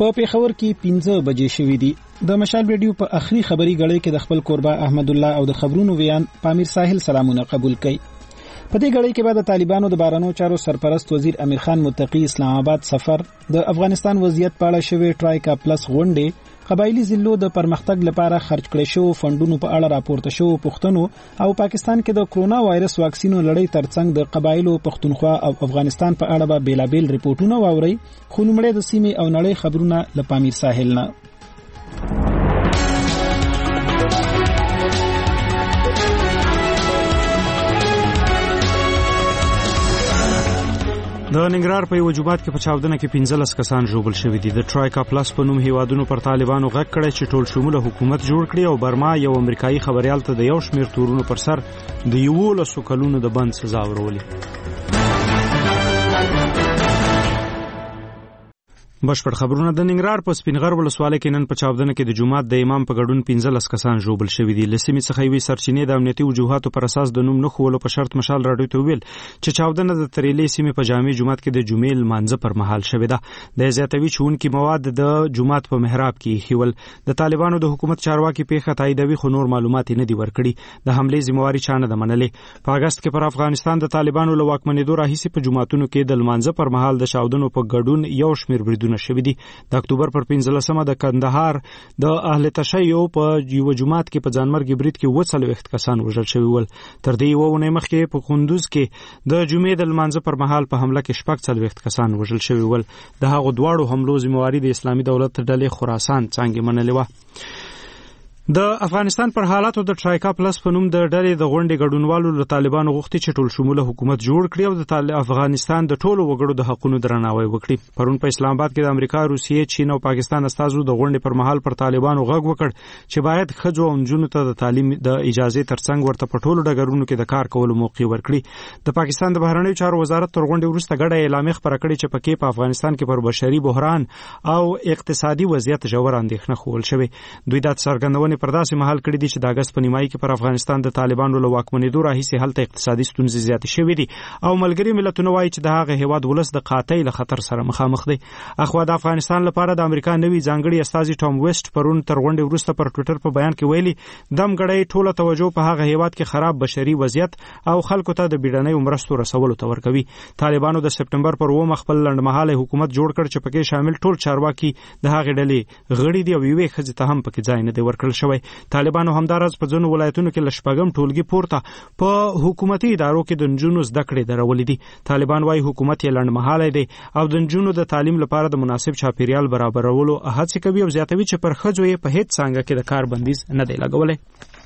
په پیښور کې 15 بجې شوې دي. د مشال ریډیو په اخري خبري غړې کې د خپل قربا احمد الله او د خبرونو ویان پامیر ساحل سلامونه قبول کړي. په دې غړې کې بعد د طالبانو د بارانو چارو سرپرست وزیر امیر خان متقی اسلام آباد سفر، د افغانستان وضعیت په اړه شوی ټرایکا پلس غونډه، قبایلی ضلعو د پرمختګ لپاره خرج کړي شو فندونو په اړه راپورته شو پښتنو، او پاکستان کې د کرونا وایرس واکسینو لړۍ ترڅنګ د قبایلو پښتونخوا او افغانستان په اړه به بیلابیل ریپورتونه واوري. خو لومړی د سیمې او نړۍ خبرونه له پامیر ساحل نه. د ننګرهار په یو جومات کې په چاودنه کې 15 کسان ژوبل شوي دي. د ټرایکا پلس په نوم هیوادونو پر طالبانو غږ کړی چې ټول شموله حکومت جوړ کړي او برما یو امریکایي خبريال ته د یو شمېر تورونو پر سر د 11 کلونو د بند سزا ورولې. بشپړ خبرونه. د ننګرهار په سپینغر ولسوالۍ کې نن په چاودنه کې د جومات د امام په ګډون 15 کسان ژوبل شوي دي. لسمې څخه یوې سرچینې د امنیتي وجوهاتو پر اساس د نوم نه خولو په شرط مشال راډیو ته ویل چې چاودنه د تریلې سیمې په جامع جومات کې د جمعې لمانځه پر مهال شوې ده. د زیاتوي چونکي مواد د جومات په محراب کې خول. د طالبانو د حکومت چارواکي پیښه تاییدوي خو نور معلومات نه دي ورکړي. د حملې ذمہواری چا نه ده منلې. په اگست کې پر افغانستان د طالبانو له واکمنېدو راهیسې په جوماتونو کې د لمانځه پر مهال د چاودنو په ګډون یو شمېر بریدونه شوي دي. د اکتوبر پر 15مه د کندهار د اهل تشیع په یو جماعت کې په ځانمرګي برید کې 40 کسان وژل شوي ول. تر دې وونه مخکې په کندوز کې د جمعې د لمانځه پر مهال په حمله کې 40 کسان وژل شوي ول. د هغو دواړو حملو ذمہواری د اسلامي دولت ډلې خراسان څنګه منلې و. د افغانستان پر حالاتو د ټرایکا پلس په نوم د ډلې د غونډې ګډونوالو له طالبانو غوښتي چې ټول شموله حکومت جوړ کړي او د افغانستان د ټولو وګړو د حقوقو درناوی وکړي. پرون په اسلام آباد کې د امریکا، روسیې، چین او پاکستان استازو د غونډې پر مهال پر طالبانو غږ وکړ چې باید ښځو او نجونو ته د تعلیم د اجازه ترڅنګ ورته په ټولو ډګرونو کې د کار کولو موقع ورکړي. د پاکستان د بهرنیو چارو وزارت تر غونډې وروسته ګډه اعلامیه خپره کړې چې پکې په افغانستان کې پر بشري بحران او اقتصادي وضعیت ژور اندېښنه خول شوې. دوی د څرګندونې پر داسې مهال دي چې د اگست په نیمایي کې پر افغانستان د طالبانو له واکمنېدو راهیسې هلته اقتصادي ستونزې زیاتې شوې دي او ملګري ملتونه وایي چې د هغه هیواد ولس د قحطۍ له خطر سره مخامخ دی. اخوا د افغانستان لپاره د امریکا نوي ځانګړي استازي ټام ویسټ پرون تر غونډې وروسته پر ټوئیټر په بیان کې ویلي دم غړی ټوله توجه په هغه هیواد کې خراب بشري وضعیت او خلکو ته د بیړنۍ مرستو رسولو ته ورکوي. طالبانو د سپټمبر پر 2 خپل لنډمهاله حکومت جوړ کړ چې پکې شامل ټول چارواکي د هغه ډلې غړي دي او یوې ښځې ته هم پکې ځای نه دی ورکړل شوی. طالبانو همدارس په ځینو ولایتونو کې لشپږم ټولګي پورته په حکومتي ادارو کې د نجونو زده کړې درولې دي. طالبان وايي حکومت یې لنډمهاله دی او د نجونو د تعلیم لپاره د مناسب چاپیریال برابرولو هڅې کوي او زیاتوي چې پر ښځو یې په هیڅ څانګه کې د کار بندیز نه دی لګولی.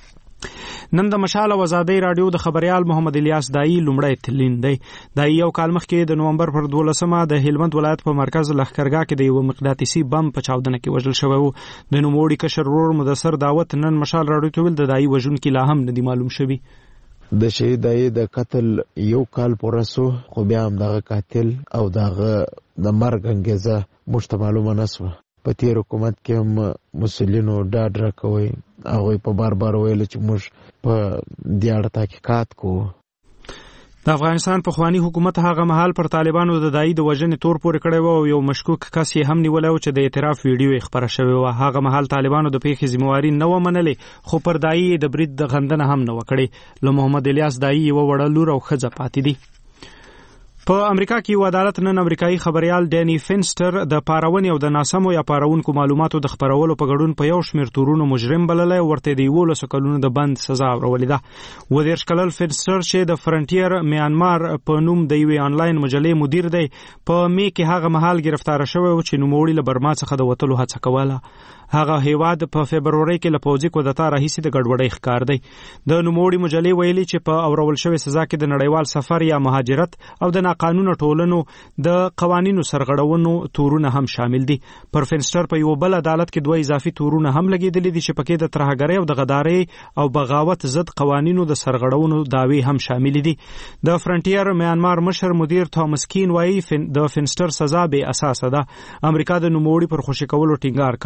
نن د مشال او آزادۍ رادیو د خبريال محمد الیاس دایی لومړی تلین دی. دایی یو کال مخکې د نومبر پر 12مه د هلمند ولایت په مرکز لښکرګاه کې د یو مقناطیسي بم په چاودنه کې وژل شوی و. د نوموړي کشر ورور مدثر داوت نن مشال رادیو ته ویل د دایی وژونکي لا هم نه دي معلوم شوي. د شهید دایی د قتل یو کال پوره سو خو بیا هم دغه قاتل او دغه د مرګ انګیزه موږ ته معلومه نه سوه. په تیر حکومت کې هم مسؤلینو ډاډ راکوي هغوی په بار بار ویل چې موږ په دې اړه تحقیقات کوو. د افغانستان پخوانی حکومت هغه مهال پر طالبانو د دایی د وژنې تور پورې کړی و او یو مشکوک کس یې هم نیولی و چې د اعتراف ویډیو یې خپره شوې وه. هغه مهال طالبانو د پیښې ذمہواري نه وه منلې خو پر دایی د برید د غندنه هم نه وه کړې. له محمد الیاس دایی یوه وړه لور او ښځه پاتې دي. په امریکا کې یو عدالت نن امریکایي خبريال ډینی فینسټر د پارونې او د ناسمو یا پارونکو معلوماتو د خپرولو په ګډون په یو شمېر تورونو مجرم بللی او ورته د 11 کلونو د بند سزا ورولې ده. 30 کلن فینسټر چې د فرنټیر میانمار په نوم د یوې آنلاین مجلې مدیر دی په می کې هغه مهال گرفتار شوی و چې نوموړي له برما څخه د وتلو هڅه کوله. هغه هیواد په فبروري کې له پوځي کودتا راهیسې د ګډوډۍ ښکار دی. د نوموړي مجلې ویلي چې په اورول شوې سزا کې د نړیوال سفر یا مهاجرت او د ناقانونه ټولنو د قوانینو سرغړونو تورونه هم شامل دي. پر فینسټر په یو بل عدالت کې 2 اضافي تورونه هم لګېدلي دي چې پکې د ترهګرۍ او د غدارۍ او بغاوت ضد قوانینو د سرغړونو دعوی هم شامل دي. د فرنټیر میانمار مشر مدیر توماس کین وایي د فینسټر سزا بې اساسه ده. امریکا د نوموړي پر خوشی کولو ټینګار کاوه. د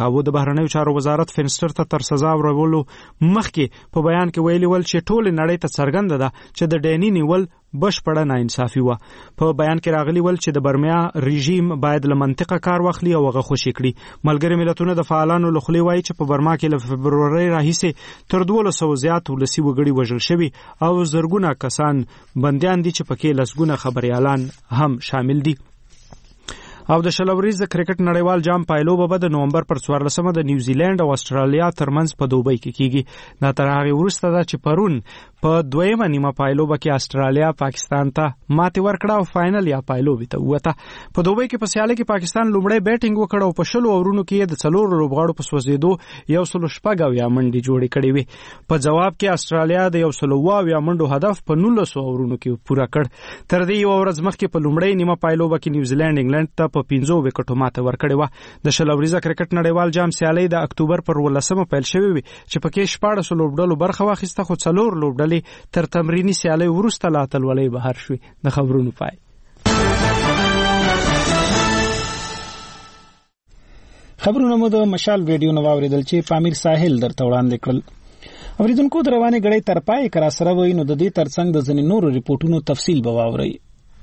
بهرنیو چارو وزارت فینسټر ته تر سزا ورولو مخکې په بیان کې ویلي ول چې ټول نړۍ ته څرګنده ده چې د ډینی نیول بشپړه ناانصافي وه. په بیان کې راغلی ول چې د برمیا رژیم باید له منطقه کار واخلي او هغه خوشي کړي. ملګري ملتونه د فعالانو له خولې وایي چې په برما کې له فبرورۍ راهیسې تر 1200 زیات ولسي وګړي وژل شوي او زرګونه کسان بندیان دي چې پکې لسګونه خبريالان هم شامل دي. او د شلوریز کرکټ نړیوال جام پایلوبه به د نومبر پر 14مه د نیوزیلند او استرالیا ترمنځ په دوبۍ کې کیږي. دا تر هغه وروسته ده چې پرون په دویمه نیمه پایلوبه کې استرالیا پاکستان ته ماتې ورکړه او فائنل یا پایلوبې ته ووته. په دوبۍ کې په سیالۍ کې پاکستان لومړی بیټینګ وکړ او په 10 اورونو کې د 4 لوبغاړو په سوځېدو 116 منډې جوړې کړې وې. په جواب کې استرالیا د 120 منډو هدف په 19 اورونو کې پوره کړ. تر دې یو ورځ مخکې په لومړی نیمه پایلوبه کې نیوزیلند انګلند ته په 15 وکټو ماته ورکړې وه. د شلوریز کرکټ نړیوال جام سیالۍ د اکتوبر پر 18مه پیل شوې وي چې پکې 14 لوبډلو برخه واخیسته، خو 4 لوبډلې تر تمرینی سیالۍ وروسته لا اتلولۍ بهر شوې. د خبرونو پای. خبرونه مو د مشال ریډیو نو واوریدل چې پامیر ساحل درته وړاندې کړل. اوریدونکو د روانې غړې تر پای کرا سره وای نو د دې ترڅنګ د ځینې نورو ریپورتونو تفصیل به واورئ.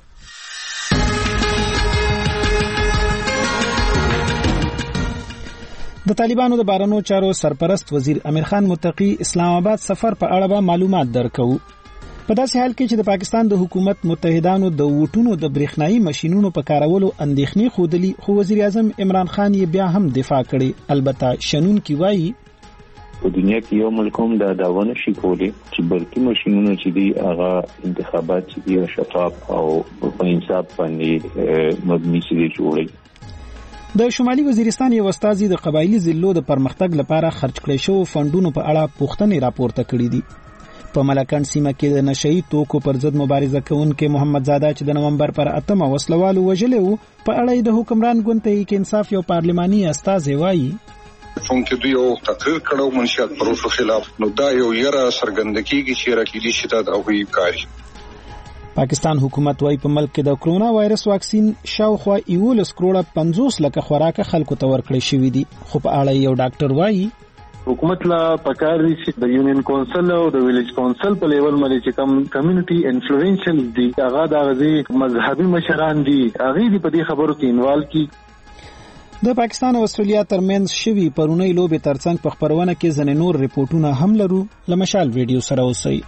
د طالبانو د بهرنیو چارو سرپرست وزیر امیر خان متقی اسلام آباد سفر په اړه به معلومات درکو. په داسې حال کې چې د پاکستان د حکومت متحدانو د ووټونو د برېښنايي ماشينونو په کارولو اندېښنې ښودلې، خو وزیر اعظم عمران خان یې بیا هم دفاع کړې. البته شنون کی وایي په دنیا کې یو ملک هم دا داونه شي کولی چې برقي ماشينونه چې دي هغه انتخابات چې دي شفاف او په انصاف باندې مبني شي جوړي. د شمالي وزیرستان یو استاذ د قبایلی ضلعو د پرمختګ لپاره خرج کړي شو فندونو په اړه پوښتنې راپورته کړې دي. په ملکان سیمه کې د نشئی توکو پر ضد مبارزه کوونکې محمد زاده چې د نومبر پر 8مه وسلوالو وژلې وو، په اړه د حکمران ګوند تحریک انصاف یو پارلماني استاذ وایي چې دوی یو تقریر کړو منشیات پروسو خلاف، نو دا یو یره سرګندګي چې راکېدي شته د هغوی کاری. پاکستان حکومت وايي په ملک کې د کرونا وایرس واکسین شاوخوا 11 کروڑه 50 لک خوراک خلکو ته ورکړی شوې دي، خو په اړه یو ډاکټر وایي حکومت لا پکار دي چې د یونین کونسل او د ویلیج کونسل په لیول باندې چې کوم کمیونټي انفلوئنشل دي هغه د غزي مذهبي مشران دي هغه دې په دې خبرو کې انوالو کی. د پاکستان او استرالیا ترمنځ شوی پرونی لوبې ترڅنګ په خبرونه کې ځنې نور ریپورتونه هم لرو. لمشال ویډیو سره اوسئ.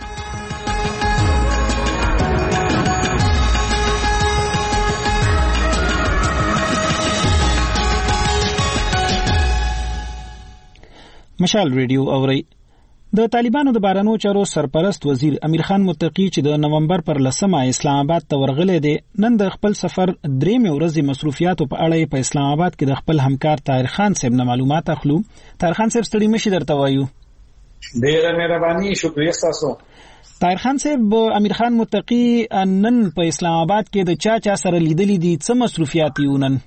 مشال ریډیو اوري. د طالبانو د بهرنیو چارو سرپرست وزیر امیر خان متقی چې د نومبر پر 10مه اسلام آباد ته ورغلی دی، نن د خپل سفر درېمې ورځې مصروفیاتو په اړه په اسلام آباد کې د خپل همکار طاهر خان صاحب نه معلومات اخلو. طاهر خان صاحب ستړي مشي درته وایو. ډیره مهرباني، شکریہ تاسو. طاهر خان صاحب، امیر خان متقی نن په اسلام آباد کې د چا سره لیدلی دي، څه مصروفیات یې ونن؟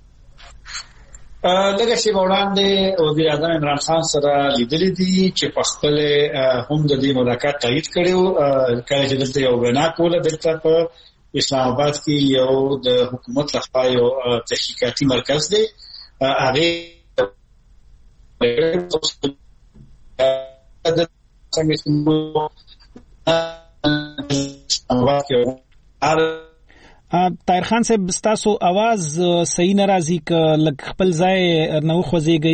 لکه چې وړاندې وزیر اعظم عمران خان سره لیدلې دي چې په خپل هم د دې ملاقات تایید کړو. کله چې دلته یو وینا کوله دلته په اسلام آباد کې یو د حکومت لخوا یو تحقیقاتي مرکز دی، هغه طاهر خان صاحب ستاسو आवाज صحیح نه راځي، ک لک خپل ځای نه خوځيږي.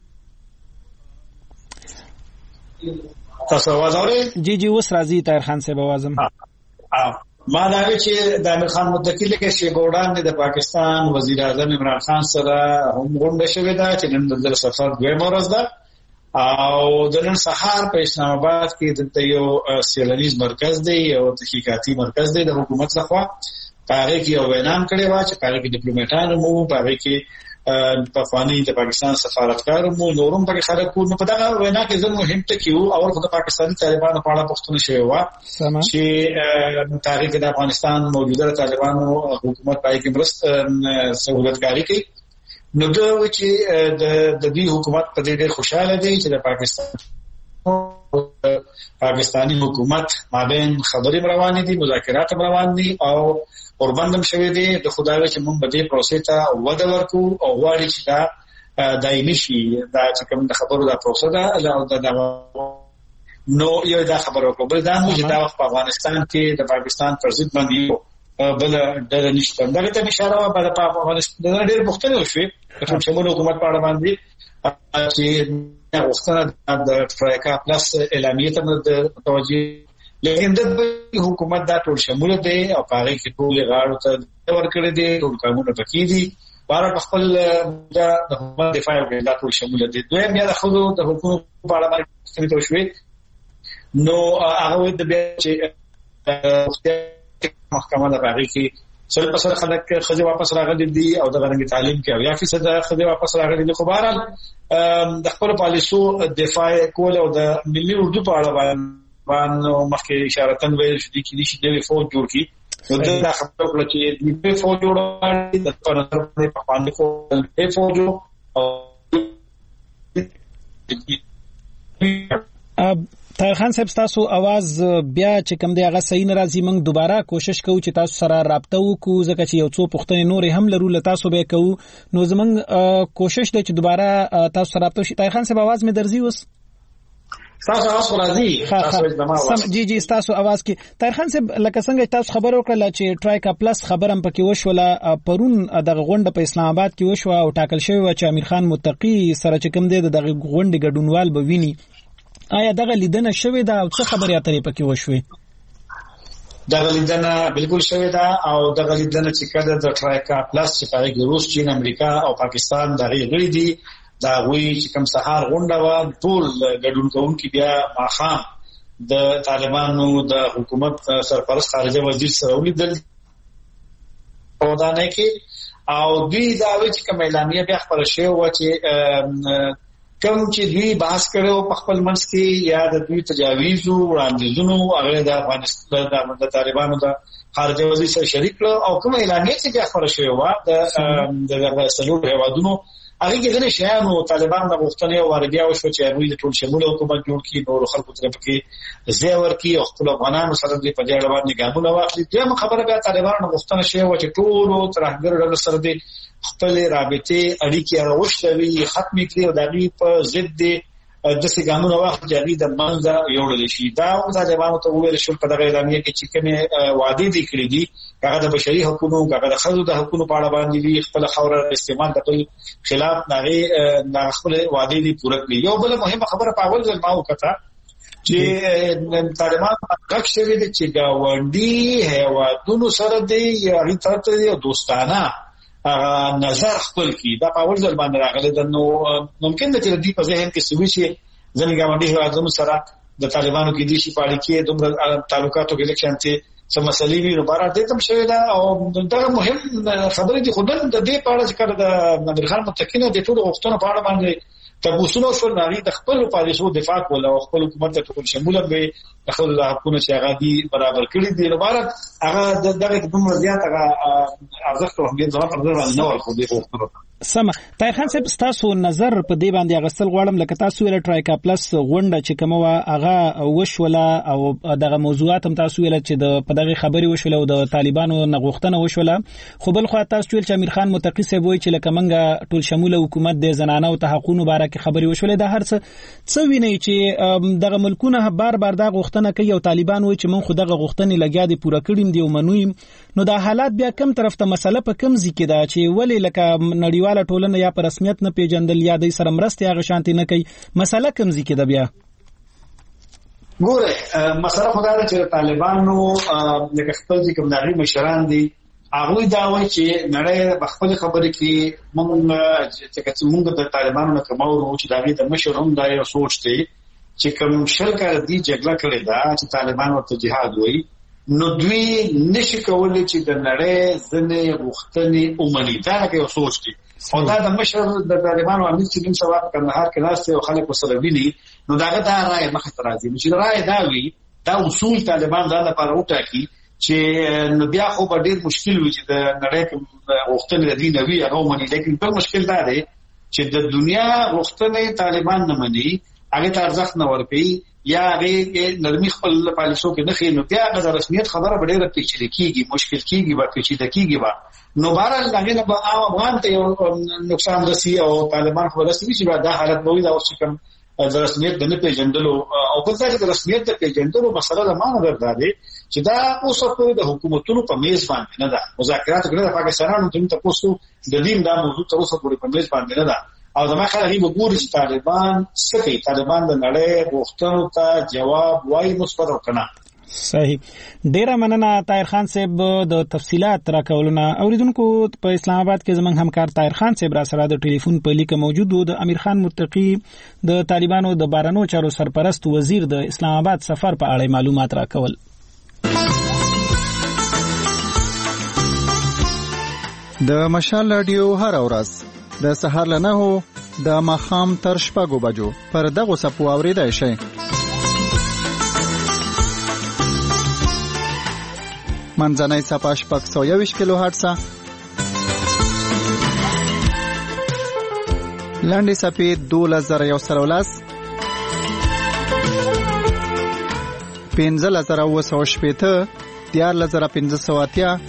تاسو आवाज اورئ؟ جی اوس راځي طاهر خان صاحب आवाज هم. ما دا چې د امیر خان متقی لکه چې ګوډان د پاکستان وزیر اعظم عمران خان سره هم غونډه شوې ده چې نن د سفر دویمه ورځ ده او د نن سهار په اسلام آباد کې د یو سیلانیز مرکز دی، یو تحقیقاتي مرکز دی د حکومت لخوا. پاره کې یو وینام کړی و چې پاره کې ډیپلوماټانو مو، پاره کې په فانی د پاکستان سفارتکار مو، نورم په خلک کو. نو په دا وینا کې زموږ مهم ټکی وو اول خو د پاکستاني طالبانو په اړه پوښتنه شوې و چې تاریخ د افغانستان موجوده طالبانو حکومت پای کې مرسته سہولتکاری کوي. نو دا چې د دې حکومت په دې خوشاله دی چې د پاکستاني حکومت مابین خبرې روانې دي، مذاکرات روان دي او اوربندم شوی دی. د خدای چې موږ به دې پروسې ته وده ورکو او غواړي چې دا دایمي شي دا چې کوم د خبرو د پروسه ده نو یو دا خبرو کو بل دا چې دا په افغانستان کې د پاکستان پر ضد باندې بل ډېر نشته دا ته اشاره و په افغانستان ډېر مختلف شوي کوم شمول حکومت په اړه باندې چې وختونه د ټرایکا پلس اعلامیه ته متوجه لیکن د حکومت دا ټول شمول دی او هغه کې ټول غاړو ته ورکړي دي ټول قانون پکې دي بار خپل د حکومت دفاع کوي دا ټول شمول دي دوی بیا د خود د حکومت په اړه باندې څه شوي نو هغه د بیا چې محکمه د باغی کې سل پسر خلک خځه واپس راغلي دي او د غرنګ تعلیم کې 80% خځه واپس راغلي دي خو بهرحال د خپل پالیسو دفاع کول او د ملي اردو په اړه باندې مخکې اشاره تن ویل شو چې د فوج جوړ کی نو دا خبره کړه چې د فوج جوړول د پرنتر په باندې کو د فوج طاهر خان صاحب تاسو आवाज بیا چې کوم دی هغه صحیح ناراضي موږ دوباره کوشش کوو چې تاسو سره رابطه وکړو ځکه چې یو څو پوښتنې نور هم لرو ل تاسو به کوو نو زموږ کوشش دی چې دوباره تاسو سره رابطه شي طاهر خان صاحب आवाज مې درځي اوس تاسو आवाज راځي تاسو زما आवाज جی تاسو आवाज کې طاهر خان صاحب لکه څنګه تاسو خبر وکړه چې ټرایکا پلس خبرم پکې وشوله پرون د غونډه په اسلام آباد کې وشو او ټاکل شوی و چې امیر خان متقی سره چې کوم دی د غونډې ګډونوال به ویني آیا دغه لیدنه شوې ده او څه خبرې اترې پکې وشوې دغه لیدنه بالکل شوې ده او دغه لیدنه چې کله د ټرایکا پلس چې په روس چین امریکا او پاکستان دغه غړي دي دا وی چې کوم سهار غونډه و ټول ګډون کوونکي بیا ماخام د طالبانو د حکومت سرپرست خارجه وزیر سره ولیدل او دا نه کې او دوی دا وی چې کوم اعلامیه بیا خبر شوی و چې کوم چې دوی بحث کړو په خپل منځ کې یا د دوی تجاویز او وړاندیزونو هغه د افغانستان د طالبانو د خارجه وزیر سره شریک او کوم اعلامیه چې بیا خبر شوی و د سلور هوادونو هغه کې د شیانو طالبان د غوښتنې او وربیا او شو چې دوی د ټول شمول حکومت جوړ کړي نور خلکو طرف کې زیور کې او خپل افغانانو سره د په جوړ باندې ګامونه واخلي دغه خبره بیا طالبانو غوښتنه شوی و چې ټول ترهګر ډول سره د خپل رابطه اړیکې راوښتوي ختم کړي او دغه په ضد د څنګهونو وخت جدي د منځه یوړل شي دا طالبانو ته ویل شو په دغه اعلامیه کې چې کومه وعده دي کړې دي هغه د بشري حقوقو هغه د خلکو د حقوقو په اړه باندې خپل خوره استعمال د خلاف نه خپل وعده دي پوره کړي یو بل مهمه خبره په اول ځل ما وکړه چې طالبان حق شوی دي چې گاونډي هیوادونو سره دی یا ریټرته دی دوستانه نظر خپل کی دا په اول ځل باندې راغلی د نو ممکن د دې په ذهن کې سوي چې ځنې گاونډي هیوادونو سره د طالبانو کې دي چې پاړي کې دومره تعلقاتو کې لکه چې څه مسلې وي نو بارا دې تم شوی دا او دا مهم خبره دي خدای د دې په اړه چې کړه د امیر خان متقی د ټول وختونو په اړه باندې تبوسونو شو ناری د خپل پالیسو دفاع کول او خپل حکومت ته ټول شموله به خپل حقوقونه چې هغه دي برابر کړی دي نو بارا هغه دغه کوم زیات هغه ارزښت او اهمیت ځواب ورکړل نو خو دې وختونو سم طاهر خان صاحب تاسو نظر په دې باندې غسل غواړم لکه تاسو ویل ټرایکا پلس غونډه چې کومه هغه وشوله او دغه موضوعات هم تاسو ویل چې د په دغه خبري وشوله او د طالبانو نغښتنه وشوله خو بل خو تاسو ویل چې امیر خان متقی صاحب وایي چې لکه منګه ټول شموله حکومت د زنانه او تحققونو باره کې خبري وشوله د هر څه ویني چې دغه ملکونه بار بار دا غښتنه کوي او طالبان وایي چې من خو دغه غښتنې لګیا دي پوره کړیم دی او منویم نو دا حالات بیا کم طرف ته مسله په کم ځکه دا چې ولی لکه نړیواله ټولنه یا پر رسمیت نه پیژندل یا د سره مرسته هغه شانتي نه کوي مسله کم ځکه دا بیا ګوره مسله خدای چې طالبانو لکه خپل کوم نړۍ مشران دي هغه دا وایي چې نړۍ خپل خبره کې موږ د طالبانو نه کومو چې دا د مشر هم دا یو سوچ دی چې کوم شل کال دی جګړه کړې ده چې طالبانو ته جهاد وایي نو دوی نشي کولای چې د نړۍ ځنې غوښتنې ومني دا یو سوچ دی او دا د مشر د طالبانو امیر چې نن سبا په کندهار کې ناشته او خلک سره ویني نو دا رائے مخه ترازی چې رائے دا وی دا اصول طالبان دا لپاره وټاکي چې نو بیا خو به ډیر مشکل وي چې د نړۍ غوښتنې د دین وی هغه ومني لیکن په مشکل دا دی چې د دنیا غوښتنې طالبان نه مني هغه ته ارزښت نه ورکوي یا هغه نرمي خپل پالیسو کې نه خېنو بیا د رسمیت خبره ډېره پیچلې کیږي مشکل کیږي با پیچیده کیږي نو بهرحال هغه نه به افغان ته یو نقصان رسي او طالبان خو رسمي چې دا حالت به وي دا اوس کوم د رسمیت د نه پیژندلو او بل ځای د رسمیت د پیژندلو مسله د معنی درته چې دا اوس په د حکومتونو په میز باندې نه ده مذاکرات کړي د پاکستانانو ته تاسو د دین دا موضوع تر اوسه پورې په میز باندې نه ده او زما خیال دی وګورئ چې طالبان څه کوي طالبان د نړۍ غوښتنو ته جواب وایي مثبت او کنه صحیح ډیره مننه طاهر خان صاحب د تفصيلات راکولونه اوریدونکو په اسلام آباد کې زمونږ همکار طاهر خان صاحب را سره د ټلیفون په لیکه موجود وو د امیر خان متقی د طالبانو د بارنو چارو سرپرست وزیر د اسلام آباد سفر په اړه معلومات راکول د مشال رادیو هر ورځ د سهار له 9 د ماخام تر 6 بجو پر دغه سپو اوریدای شي منځنۍ صفه 621 کیلو هرتز لاندې صفه 2113 15980 14580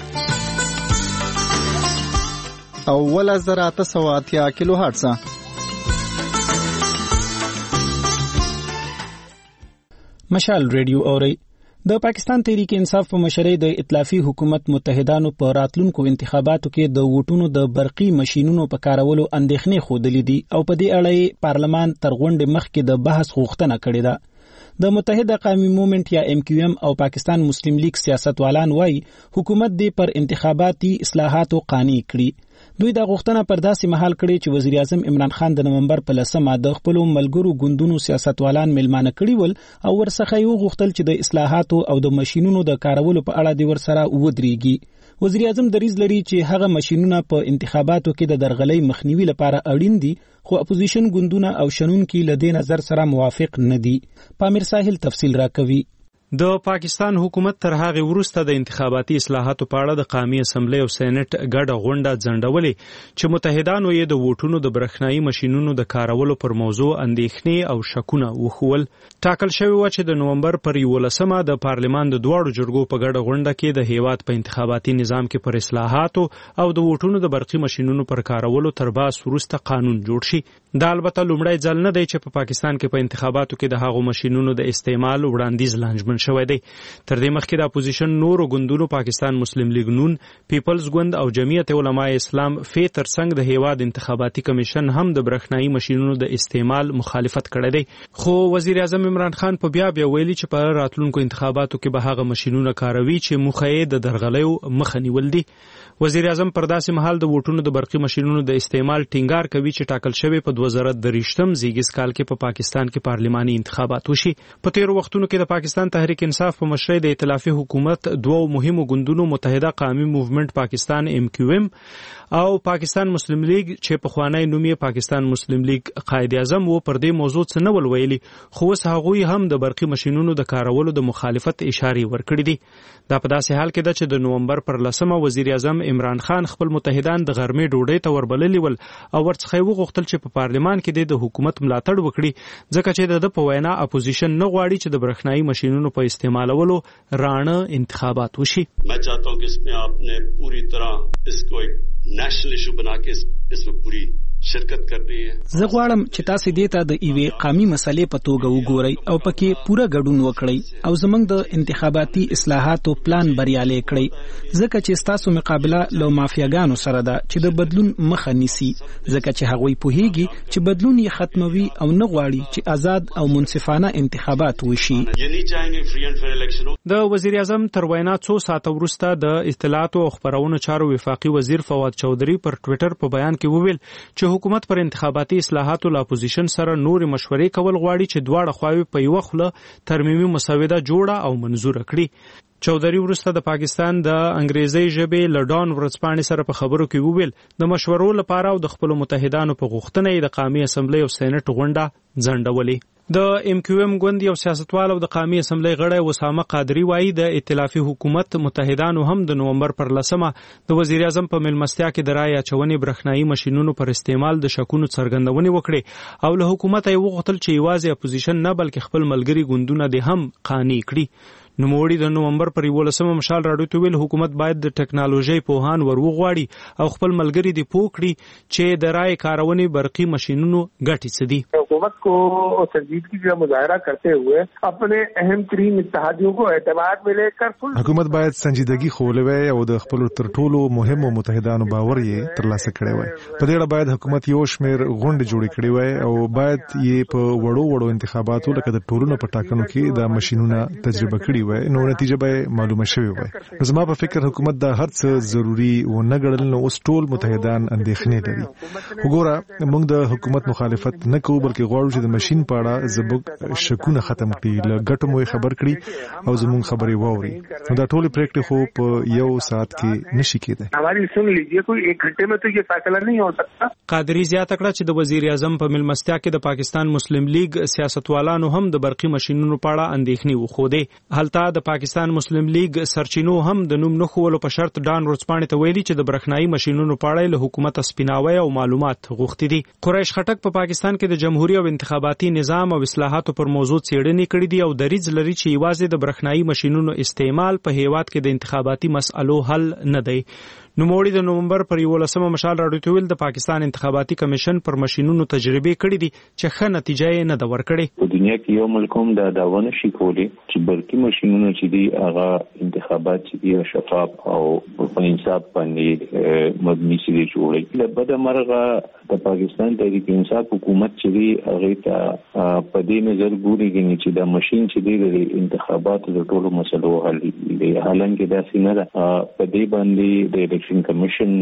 او 1880 کیلو هرتز مشال ریډیو اوري د پاکستان تحریک انصاف په مشرۍ د ائتلافي حکومت متحدانو په راتلونکو انتخاباتو کې د ووټونو د برقي ماشينونو په کارولو اندېښنې خوده دي او په دې اړه پارلمان تر غونډې مخکې د بحث غوښتنه کړې ده د متحده قومي موومېنټ یا MQM او پاکستان مسلم لیگ سیاستوالان وایي حکومت دې پر انتخاباتي اصلاحاتو قانع کړي دوی دا غوښتنه پر داسې مهال کړي چې وزیر اعظم عمران خان د نومبر په 10 د خپل ملګرو ګوندونو سیاستوالان ملمانه کړي ول او ورڅخه یو غوښتل چې د اصلاحاتو او د ماشينونو د کارولو په اړه د ورسره ودرېږي وزیر اعظم دریځ لري چې هغه ماشينونه په انتخاباتو کې د درغلۍ مخنیوي لپاره اړین دي خو اپوزیشن ګوندونه او شنونکي له دې نظر سره موافق نه دي پامیر ساحل تفصیل راکوي د پاکستان حکومت تر هغه وروسته د انتخاباتي اصلاحاتو په اړه د قومي اسمبلی او سېنات ګډه غونډه ځنډولې چې متحدانو یې د ووټونو د برېښنايي ماشينونو د کارولو پر موضوع اندېښنې او شکونه وښول ټاکل شوی و چې د نومبر پر 11 د پارلمان د دواړو جرګو په ګډه غونډه کې د هیواد په انتخاباتي نظام کې پر اصلاحاتو او د ووټونو د برقي ماشينونو پر کارولو تر باس وروسته قانون جوړ شي دا البته لومړی ځل نه دی چې په پاکستان کې په انتخاباتو کې د هغو ماشينونو د استعمال وړاندیز لانجمن شوی دی تر دې مخکې د اپوزیشن نورو ګوندونو پاکستان مسلم لیگ نون پیپلز ګوند او جمعیت علماء اسلام ترڅنګ د هیواد انتخاباتي کمیشن هم د برېښنايي ماشينونو د استعمال مخالفت کړی دی خو وزیر اعظم عمران خان په بیا ویلي چې په راتلونکو انتخاباتو کې به هغه ماشينونه کاروي چې موخه یې د درغلیو مخه نیول دي وزیر اعظم پر داسې مهال د ووټونو د برقي ماشينونو د استعمال ټینګار کوي چې ټاکل شوی په 2023 زیږیز کال کې په پاکستان کې پارلماني انتخابات وشي په تیر وختونو کې د پاکستان تحریک انصاف په مشرۍ د ائتلافي حکومت دوه مهمو ګوندونو متحده قومي موومېنټ پاکستان MQM او پاکستان مسلم لیگ چې په خوانی نوم یې پاکستان مسلم لیگ قائد اعظم و پر دې موضوع څه نه ویلي خو اوس هغوی هم د برقي ماشينونو د کارولو د مخالفت اشاره ورکړې دي دا په داسې حال کې ده چې د نومبر پر 10 وزیر اعظم عمران خان خپل متحدان د غرمې ډوډۍ ته وربللي ول او ورڅخه وغوښتل چې په پارلمان کې د حکومت ملاتړ وکړي ځکه چې د په وینا اپوزیشن نه غواړي چې د برېښنايي ماشينونو په استعمالولو رانه انتخابات وشي मैं चाहता हूं कि इसमें आपने पूरी तरह इसको एक नेशनल इशू बना के इसमें पूरी شرکت کړی زه غواړم چې تاسو دې ته د ایوې قومي مسلې په توګه وګورئ او پکې پوره ګډون وکړئ او زموږ د انتخاباتي اصلاحاتو پلان بریالي کړئ ځکه چې تاسو مقابله له مافیاګانو سره ده چې د بدلون مخه نیسي ځکه چې هغوی پوهیږي چې بدلون یې ختموي او نه غواړي چې آزاد او منصفانه انتخابات وشي د وزیر اعظم تر وینا څو ساعته وروسته د اطلاعات او خبرونو چارو وفاقي وزیر فواد چودھری پر ټوئیټر په بیان کې وویل چې حکومت پر انتخاباتي اصلاحاتو له اپوزیشن سره نور مشورې کول غواړي چې دواړه خواوې په یو خله ترمیمي مسوده جوړه او منظور کړي چودھری ورسته د پاکستان د انګریزي ژبې لډان ورځپاڼې سره په خبرو کې وویل د مشورو لپاره او د خپل متحدانو په غوښتنه د قومي اسمبلی او سېنات غونډه ځنډولې د ام کیو ام ګوند یو سیاستوال او د قومي اسمبلی غړی وسامه قادری وایي د ائتلافي حکومت متحدانو هم د نومبر پر 10 د وزیر اعظم په ملمستیا کې د رای اچونې برېښنايي ماشينونو پر استعمال د شکونو څرګندونې وکړي او له حکومت یې وغوښتل چې یوازې اپوزیشن نه بلکې خپل ملګري ګوندونه د هم قانع کړي. نوموړي د نومبر پر 11 مشال راډیو ته ویل حکومت باید د ټکنالوژي پوهان ورغواړي او خپل ملګري دی پوه کړي چې د رای کارونې برقي ماشينونو ګټې څه دي. حکومت کو سنجیدگی کا مظاہرہ کرتے ہوئے اپنے اہم ترین اتحادیوں کو اعتماد میں لے کر حکومت باید سنجیدگی خولوي او د خپل تر ټولو مهمو متحدانو باور یې ترلاسه کړي وای. په دې اړه باید حکومت یو شمېر غونډې جوړې کړي وای او باید یې په وړو انتخاباتو لکه د ټولنو په ټاکنو کې د ماشينونو تجربه کړي نو نتیجه به معلومه شوی وای. زما په فکر حکومت دا هر څه ضروری و نه ګڼل نو اوس ټول متحدان اندېښنې لري. وګوره موږ د حکومت مخالفت نه کوو بلکې غواړو چې د ماشين په اړه زموږ شکونه ختم کړي له ګټو مو خبر کړي او زموږ خبرې واوري. نو دا ټول پریکټ خو په یو ساعت کې نشي کېدای. हमारी सुन लीजिए कोई 1 घंटे में तो ये फैसला नहीं हो सकता. قادری زیاته کړه چې د وزیر اعظم په ملمستیا کې د پاکستان مسلم لیگ سیاستوالانو هم د برقي ماشينونو په اړه اندېښنې وښودې. هلته د پاکستان مسلم لیگ سرچینو هم د نوم نه خولو په شرط ډان ورځپاڼې ته ویلي چې د برېښنايي ماشينونو په اړه له حکومت سپیناوي او معلومات غوښتي دي. قریش خټک په پاکستان کې د جمهوریت او انتخاباتي نظام او اصلاحاتو پر موضوع څېړنې کړې دي او دریځ لري چې یوازې د برېښنايي ماشينونو استعمال په هیواد کې د انتخاباتي مسألو حل نه دی. نوموړي د نومبر پر 11 مشال راډیو ته ویل د پاکستان انتخاباتي کمیشن پر ماشينونو تجربه کړې دي چې ښه نتیجه یې نه ده ورکړې. په دنیا کې یو ملک هم دا داونه شي کولی چې برقي ماشينونو چې دي هغه انتخابات چې دي شفاف او په انصاف باندې مبني شي جوړي. له بده مرغه د پاکستان تحریک انصاف حکومت چې دی هغه ته په دې نظر ګوري چې دا ماشين چې دی د انتخاباتو د ټولو مسلو حل دی. حالانکه دا څنګه ده په دې باندې د کمیشن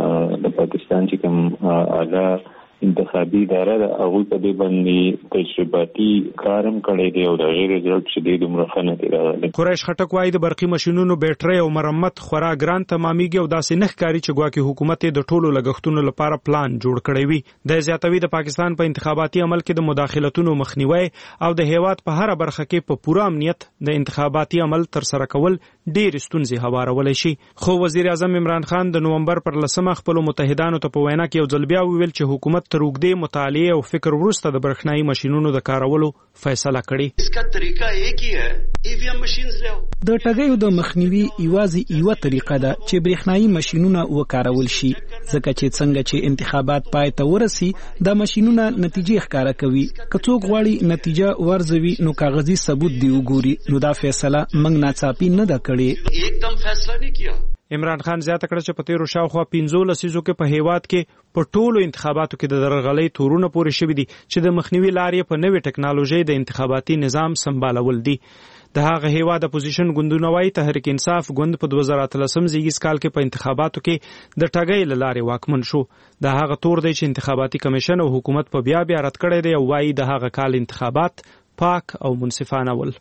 د پاکستان چې کوم اعلی انتخابي اداره د هغه په دې باندې تجرباتي کارم کړی دی او د غیر رزلټ چې د مرخنه دی راغلی. قریش خټک وايي د برقي ماشينونو بیټرۍ او مرمت خورا ګران تمامېږي او داسې نه ښکاري چې ګواکې حکومت د ټولو لګښتونو لپاره پلان جوړ کړی وي. د زیاتوي د پاکستان په انتخاباتي عمل کې د مداخلتونو مخنیوي او د هیواد په هر برخه کې په پوره امنیت د انتخاباتي عمل تر سره کول ډېر ستونزې هوارولای شي. خو وزیر اعظم عمران خان د نومبر پر 10 خپل متحدانو ته په وینا کې یو ځل بیا ویل چې حکومت تر اوږدې مطالعه او فکر وروسته د برېښنايي ماشينونو د کارولو فیصله کړې. اسکا طریقہ ایک ہی ہے EVM ماشينز له د ټګیو د مخنیوي یوازې یو طریقه ده چې برېښنايي ماشينونه وکارول شي ځکه چې څنګه چې انتخابات پای ته ورسي د ماشينونه نتیجې ښکارا کوي. که څوک غواړي نتیجه ورزوي نو کاغذي ثبوت دی وګوري نو دا فیصله موږ ناڅاپي نه ده کړې. एकदम فیصله نه کیا. عمران خان زیاته کړه چې په تیرو شاوخوا 15 لسیزو کې په هیواد کې په ټولو انتخاباتو کې د درغلۍ تورونه پورې شوي دي چې د مخنیوي لارې په نوې ټکنالوژي د انتخاباتي نظام سمبالول دي. د هغه هیواد اپوزیشن ګوندونه وايي تحریک انصاف ګوند په 2013 زیږیز کال کې په انتخاباتو کې د ټګۍ لارې واکمن شو. د هغه تور دی چې انتخاباتي کمیشن او حکومت په بیا رد کړی دی او وايي د هغه کال انتخابات پاک او منصفانه ول.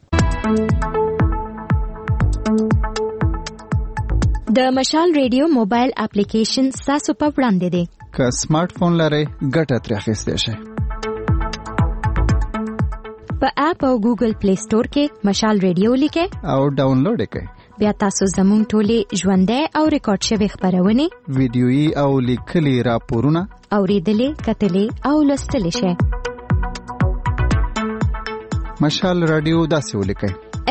د مشال ریډیو موبایل اپلیکیشن تاسو په وړاندې دی. که سمارټ فون لرئ ګټه ترې اخیستی شئ. په اپ او ګوګل پلی سٹور کې مشال ریډیو لیکئ او ډاونلوډ یې کړئ. بیا تاسو زموږ ټولې ژوندۍ او ریکارډ شوې خپرونې ویډیويي او لیکلي راپورونه اوریدلې کتلې او لوستلې شئ. مشال رادیو داسې ولیکئ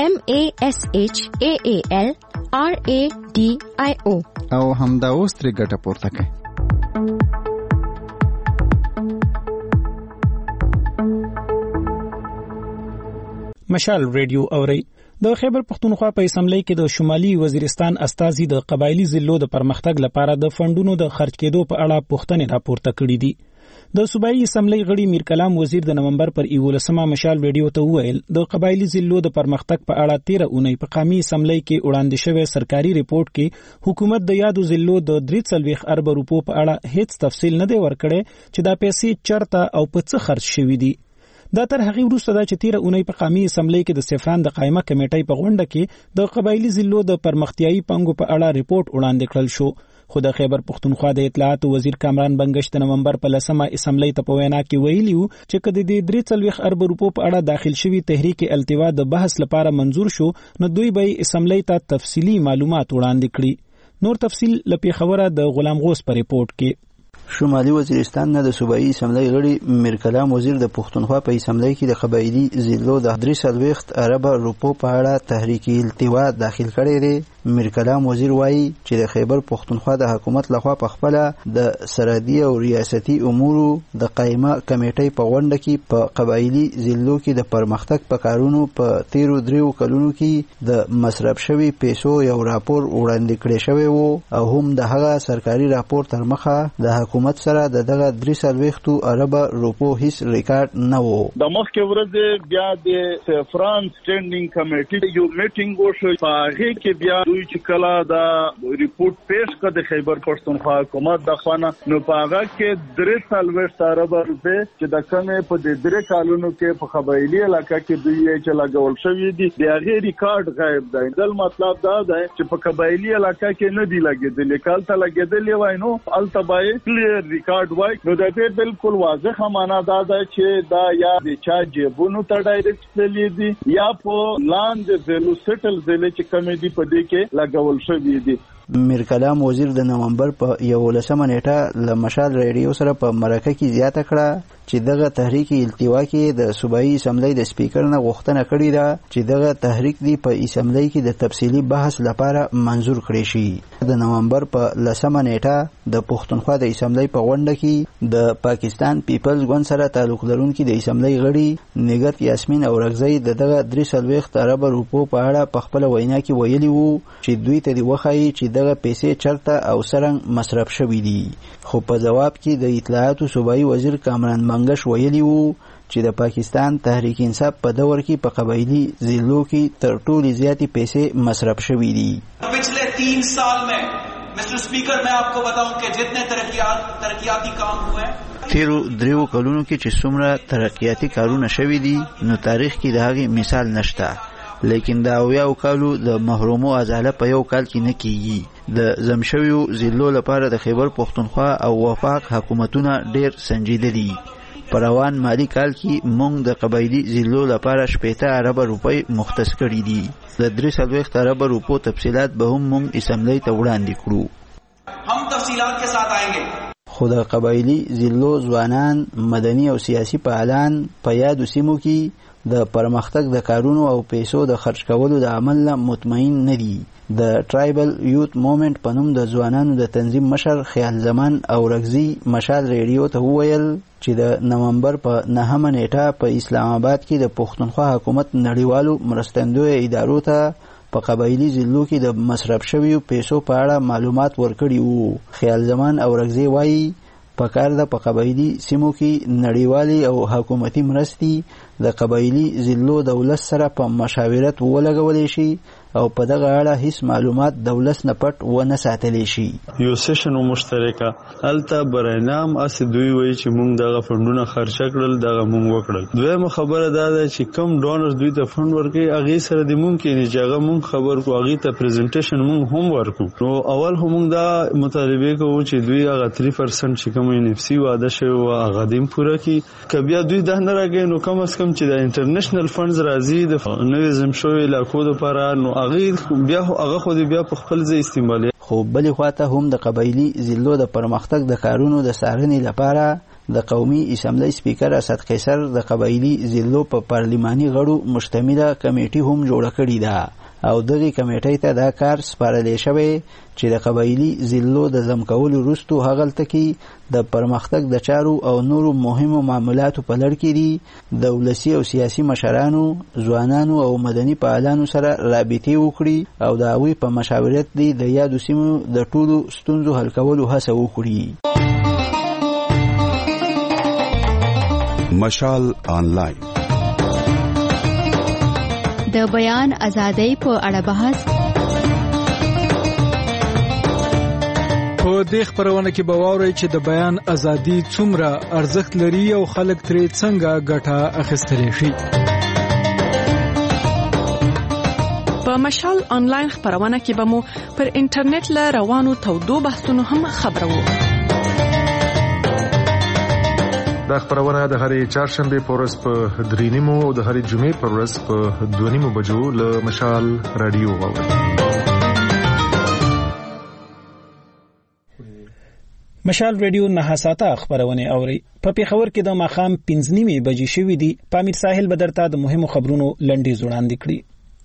MASHAAL RADIO او همدا اوس ترې ګټه پورته کړئ. مشال ریډیو اوري. د خیبر پختونخوا په اسمبلی کې د شمالي وزیرستان استازي د قبایلی ضلعو د پرمختګ لپاره د فندونو د خرج کېدو په اړه پوښتنې راپورته کړې دي. د صوبایي اسمبلی غړي میر کلام وزیر د نومبر پر 11 مشال ریډیو ته وویل د قبایلی ضلعو د پرمختګ په اړه 13 اونۍ په قومي اسمبلی کې وړاندې شوی سرکاري ریپورت کې حکومت د یادو ضلعو د 3 ارب روپو په اړه هیڅ تفصیل نه دی ورکړی چې دا پیسې چرته او په څه خرج شوي دي. دا تر هغه وروسته د 13 اونۍ په قومي اسمبلی کې د سفران د قائمه کمیټې په غونډه کې د قبایلی ضلعو د پرمختیايي پنګو په اړه ریپورت وړاندې کړل شو. خو د خیبر پختونخوا د اطلاعات وزیر کامران بنگش د نومبر په 10مه اسمبلی ته په وینا کې ویلي و چې کله د 3.4 ارب روپو په اړه داخل شوی تحریک التوا د بحث لپاره منظور شو نو دوی به اسمبلی ته تفصیلی معلومات وړاندې کړي. نور تفصیل لپاره خبره د غلام غوث په ریپورت کې. شمالي وزیرستان نه د صوبایي اسمبلی غړي میر کلام وزیر د پښتونخوا په اسمبلی کې د قبایلی ضلعو د 3.4 ارب روپو په اړه تحریک التوا داخل کړي دي. میر کلام وزیر وایي چې د خیبر پښتونخوا د حکومت لخوا په خپل د سرحدي او ریاستي امورو د قائمه کمیټې په غونډه کې په قبایلی ضلعو کې د پرمختګ په کارونو په 13 کلونو کې د مصرف شوی پیسو یو راپور وړاندې کړی شوی وو او هم د هغه سرکاري راپور تر مخه د حکومت سره دغه 3.4 ارب روپو هیڅ ریکارډ نه وو. د مخکې ورځ بیا د سفران سټینډینګ کمیټې یو میټینګ وشو په هغه کې بیا دوی چې کله دا ریپورت پیش کړ د خیبر پښتونخوا حکومت د خوانه نو په هغه کې 3.4 ارب روپے چې د کمې په د 3 کالونو کې په قبایلی علاقې کې دوی چې لګول شوی دي د هغه ریکارډ غایب دی. دل مطلب دا دی چې په قبایلی علاقې کې نه دی لګیدل کال ته لګیدل وای نو التبای کلیر ریکارډ وای نو دا به بالکل واضح معنا دا ده چې دا یا د چا جیبونو ته ډایرکټ تللی دي یا په لاندې زلو سټل زله چې کمې دي په دې کې لګول شوی دي. میر کلام وزیر د نومبر په 11مه نیټه له مشال ریډیو سره په مرکه کې زیاته کړه چې دغه تحریک التوا کې د صوبایي اسمبلی د سپیکر نه غوښتنه کړې ده چې دغه تحریک دی په اسمبلی کې د تفصیلی بحث لپاره منظور کړي شي. د نومبر په 10مه نیټه د پښتونخوا د اسمبلی په غونډه کې د پاکستان پیپلز ګوند سره تعلق لرونکي د اسمبلی غړي نګت یاسمین اورغزی دغه 3.4 ارب روپو په اړه په خپل وینا کې ویلي وو چې دوی ته دی وخایي چې دغه پیسې چرته او سرنګ مصرف شوي دي. خو په جواب کې د اطلاعاتو صوبایي وزیر کامران بنگش ویلي وو چې د پاکستان تحریک انصاف په دور کې په قبایلی ضلعو کې تر ټولو زیاتې پیسې مصرف شوي دي. पिछले 3 साल में मिस्टर स्पीकर मैं आपको बताऊं कि जितने तरक्याती काम हुए تیرو 3 کلونو کې چې څومره ترقیاتي کارونه شوي دي نو تاریخ کې د هغې مثال نشته. لیکن دا اویاو کالو د محرومو ازاله په یو کال کې نه کیږي. د زمشویو ضلعو لپاره د خیبر پښتونخوا او وفاق حکومتونه ډیر سنجیده دي. په روان مالی کال کې موږ د قبایلی ضلعو لپاره 18 ارب روپۍ مختص کړي دي. د 3.4 ارب روپو تفصیلات به هم موږ اسمبلی ته وړاندې کړو. هم تفصیلات के साथ आएंगे. خو د قبایلی ضلعو ځوانان مدني او سیاسي فعالان په یادو سیمو کې د پرمختګ د کارونو او پیسو د خرج کولو د عمل نه مطمئن نه دي. د ټرایبل یوت موومنت په نوم د ځوانانو د تنظیم مشر خیال زمان او رغزی مشال ریډیو ته وویل چې د نومبر په 9مه نیټه په اسلام آباد کې د پښتونخوا حکومت نړیوالو مرستندوی ادارو ته په قبایلی ضلعو کې د مصرف شویو پیسو په اړه معلومات ورکړي وو. خیال زمان او رغزی وایي پکار د په قبایلی سیمو کې نړیوالي او حکومتي مرستې د قبایلی ضلعو دولت سره په مشاورت ولګولې شي او په دغه اړه هیڅ معلومات دولت نه پټ ونه ساتلی شي. یو سیشن مشترکه الته برنامه اس دوی وایي چې موږ دغه فندونه خرچ کړل دغه موږ وکړل. دویمه خبره دا ده چې کم ډونر دوی ته فند ورکړي هغه سره د ممکن چې موږ خبر کو هغه ته پریزنټیشن موږ هم ورکو. نو اول هم دا مطالبه کوو چې دوی هغه 3% چې کوم NFC واده شوی او هغه دیم پوره کی کبیا دوی د نه راګي نو کم اس کم چې د انټرنیشنل فندز راځي د نویزم شوی علاقو لپاره نو هغه بیا په خپل ځای استعمالي. خو بلې خواته هم د قبایلی ضلعو د پرمختګ د کارونو د څارنې لپاره د قومي اسمبلی سپیکر اسد قیصر د قبایلی ضلعو په پارلماني غړو مشتمله کمیټه هم جوړه کړې ده او دغه کمیټې ته دا کار سپارل شوی چې د قبایلی ضلعو د ضم کولو وروسته هغلته کې د پرمختګ د چارو او نورو مهمو معاملاتو په لړ کې دي د ولسی او سیاسي مشرانو ځوانانو او مدني فعالانو سره رابطې وکړي او د هغوی په مشاورت دی د یادو سیمو د ټولو ستونزو حل کولو هڅه وکړي. مشال آنلاین د بیان ازادۍ په اړه بحث. په دې خبرونه کې به واورئ چې د بیان ازادي څومره ارزښت لري او خلک ترې څنګه ګټه اخیستلی شي. په په مشال آنلاین خبرونه کې به مو پر انټرنیټ له روانو تودو بحثونو هم خبرو. دا خبرونه د هرې چهارشنبه په ورځ په 3:30 او د هرې جمعې په ورځ په 2:30 بجو له مشال رادیو واورئ. مشال رادیو نه ساته خبرونه اوري. په پیښور کې د ماخام 5:30 بجې شوې دي. پامیر ساحل بدرته د مهمو خبرونو لنډې وړاندې کړي.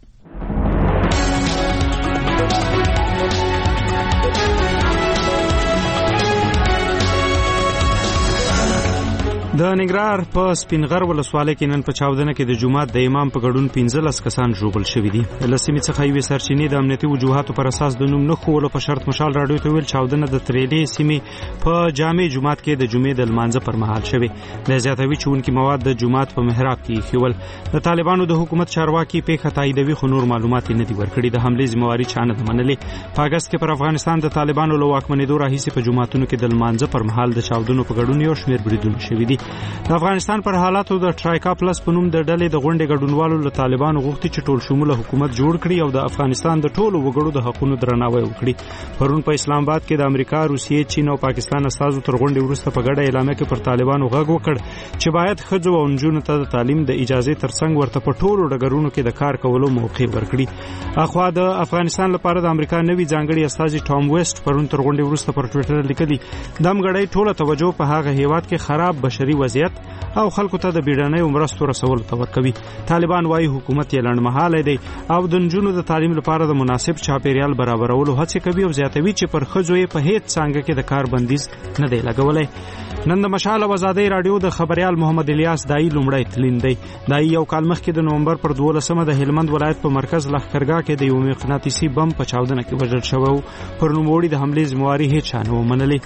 د ننګرهار په سپینغر ولسوالۍ کې نن په چاودنه کې د جمعات د امام په ګډون 15 کسان ژوبل شوي دي. لسمې څخه یوې سرچینې د امنیتي وجوهاتو پر اساس د نوم نه ښوولو په شرط مشال راډیو ته ویل چاودنه د تریلې سیمې په جامع جمعات کې د جمعې د لمانځه پر مهال شوې. د زیاتوي چونکې مواد د جمعات په محراب کې خول. د طالبانو د حکومت چارواکي پیښه تاییدوي خو نور معلومات نه دي ورکړي. د حملې ذمہواری چا نه منلې. په اگست کې پر افغانستان د طالبانو له واکمنېدو راهیسې په جمعاتونو کې د لمانځه پر مهال د چاودنو په ګډون یو شمېر بریدونه شوي دي. د افغانستان پر حالاتو د ټرایکا پلس په نوم د ډلې د غونډې ګډونوالو له طالبانو غوښتي چې ټول شموله حکومت جوړ کړي او د افغانستان د ټولو وګړو د حقوقو درناوی وکړي. پرون په اسلام آباد کې د امریکا، روسیې، چین او پاکستان استازو تر غونډې وروسته په ګډه اعلامیه کې پر طالبانو غږ وکړ چې باید ښځو او نجونو ته د تعلیم د اجازه ترڅنګ ورته په ټولو ډګرونو کې د کار کولو موقع ورکړي. اخوا د افغانستان لپاره د امریکا نوی ځانګړي استازي ټام ویسټ پرون تر غونډې وروسته پر ټوئیټر لیکلي دم غړی ټوله توجه په هغه هیواد کې خراب بشري وضعیت او خلکو ته د بیړنۍ مرستو رسولو ته ورکوي. طالبان وايي حکومت یې لنډمهاله دی او د نجونو د تعلیم لپاره د مناسب چاپیریال برابرولو هڅې کوي او زیاتوي چې پر ښځو یې په هیڅ څانګه کې د کار بندیز نه دی لګولی. نن د مشال او آزادۍ راډیو د خبريال محمد الیاس دای لومړی تلین دی. دای یو کال مخکې د نومبر پر 12 د هلمند ولایت په مرکز لښکرګاه کې د یو مقناطیسي بم په چاودنه کې وژل شوی. پر نوموړي د حملې ذمہواری هیڅ چا نه ومنلې.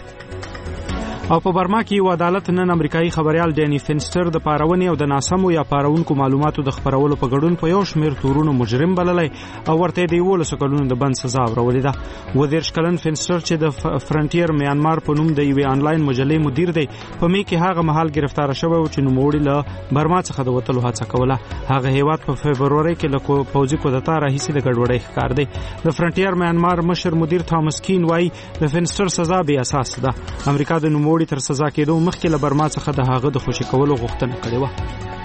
او په برما کې یو عدالت نن امریکایي خبريال ډینی فینسټر د پارونې او د ناسمو یا پارونکو معلوماتو د خبرولو په ګډون په یو شمېر تورونو مجرم بللی او ورته د 12 کلونو د بند سزا ورولې ده. 12 کلن فینسټر چې د فرنټیر میانمار په نوم د یوې آنلاین مجلې مدیر دی په می کې هغه مهال گرفتار شوی او چې نوموړي له برما څخه د وټلو هڅه کوله. هغه هیواد په فبروري کې له پوځي کودتا راهیسې د ګډوډۍ ښکار دی. د فرنټیر میانمار مشر مدیر تامس کین وايي د فینسټر سزا بې اساس ده. امریکا د نوموړي تر سزا کېدو مخکې له برما څخه د هغه د خوشي کولو غوښتنه کړې وه.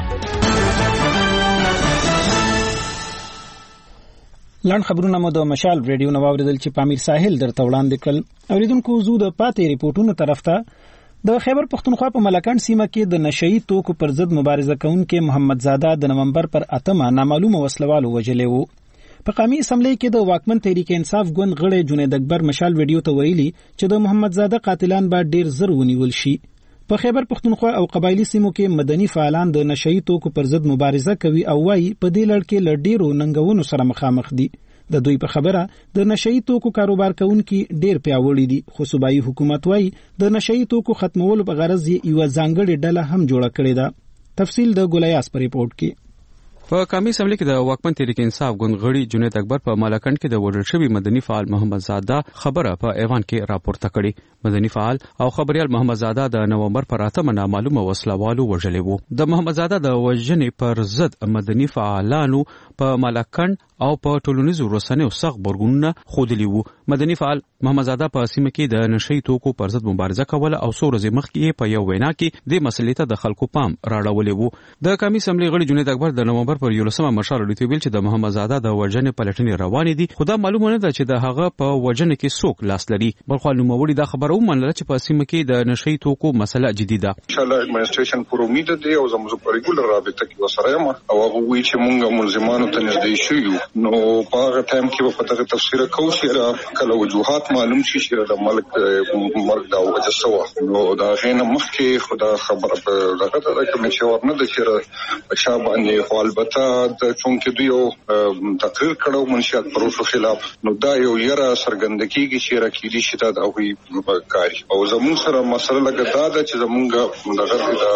لاند خبرونه مو د مشال ریډیو نو واوریدل چې پامیر ساحل درته وړاندې کړل. اوریدونکو زو د پاتې ریپورتونو طرف ته د خیبر پختونخوا په ملکان سیمه کې د نشئی توکو پر ضد مبارزه کوونکې محمد زاده د نومبر پر 8 نامعلومه وسلوالو وژلې وو. په قومي اسمبلی کې د واکمن تحریک انصاف ګوند غړي جنید اکبر مشال ویډیو ته ویلي چې د محمد زاده قاتلان به ډیر زر ونیول شي. په خیبر پختونخوا او قبایلی سیمو کې مدني فعالان د نشئی توکو پر ضد مبارزه کوي او وايي په دې لړ کې ل ډیرو ننګونو سره مخامخ دي. د دوی په خبره د نشئی توکو کاروبار کوونکي ډیر پیاوړي دي خو صوبایي حکومت وايي د نشئی توکو ختمولو په غرض یې یو ځانګړې ډله هم جوړه کړې ده. تفصیل د ګولیاس په ریپورت کې. په قومي اسمبلی کې د واکمن تحریک انصاف ګوند غړي جنید اکبر په مالکند کې د وژل شوي مدني فعال محمد زاده خبره په ایوان کې راپورته کړې. مدني فعال او خبريال محمد زاده د نومبر پر 8 نامعلومه وسلوالو وژلې وو. د محمد زاده د وژنې پر ضد مدني فعالانو په مالکند او په ټولنیزو رسنیو سخت برګونونه خودلی وو. مدني فعال محمد زاده په سیمه کې د نشئی توکو پر ضد مبارزه کوله او څو ورځې مخکې په یو وینا کې د مسلې ته د خلکو پام راړولې وو. د قومي اسمبلی غړي جنید اکبر د نومبر پر 11 مشال لري ویل چې د محمد زاده د وژنې پلټنې روانې دي. خو دا معلومه نه ده چې د هغه په وژنې کې څوک لاس لري. بلخو نوموړي دا خبره ومنله چې په سیمه کې د نشئی توکو مسله جدي ده. ان شاء الله ایڈمنسټریشن پر امید دی او زموږ په ریګولر رابطه کې وسره یم او هغه وی چې موږ ملزمانو ته نږدې شو نو په هغه ټایم کې په دغه تفسیر کوو چې کله وجوهات معلوم شي چې د ملک مرګ دا وجه سوا نو دا غینه مخکې خدا خبره په دغه ته کوم چې ورنه د چیرې شاه باندې خو البته د چونکې دوی تقریر کړو منشیات پروسو خلاف نو دا یو یره سرګندګي چې راکېدي شي دا او کاری او زموږ سره مسله لګا دا چې زموږ دغه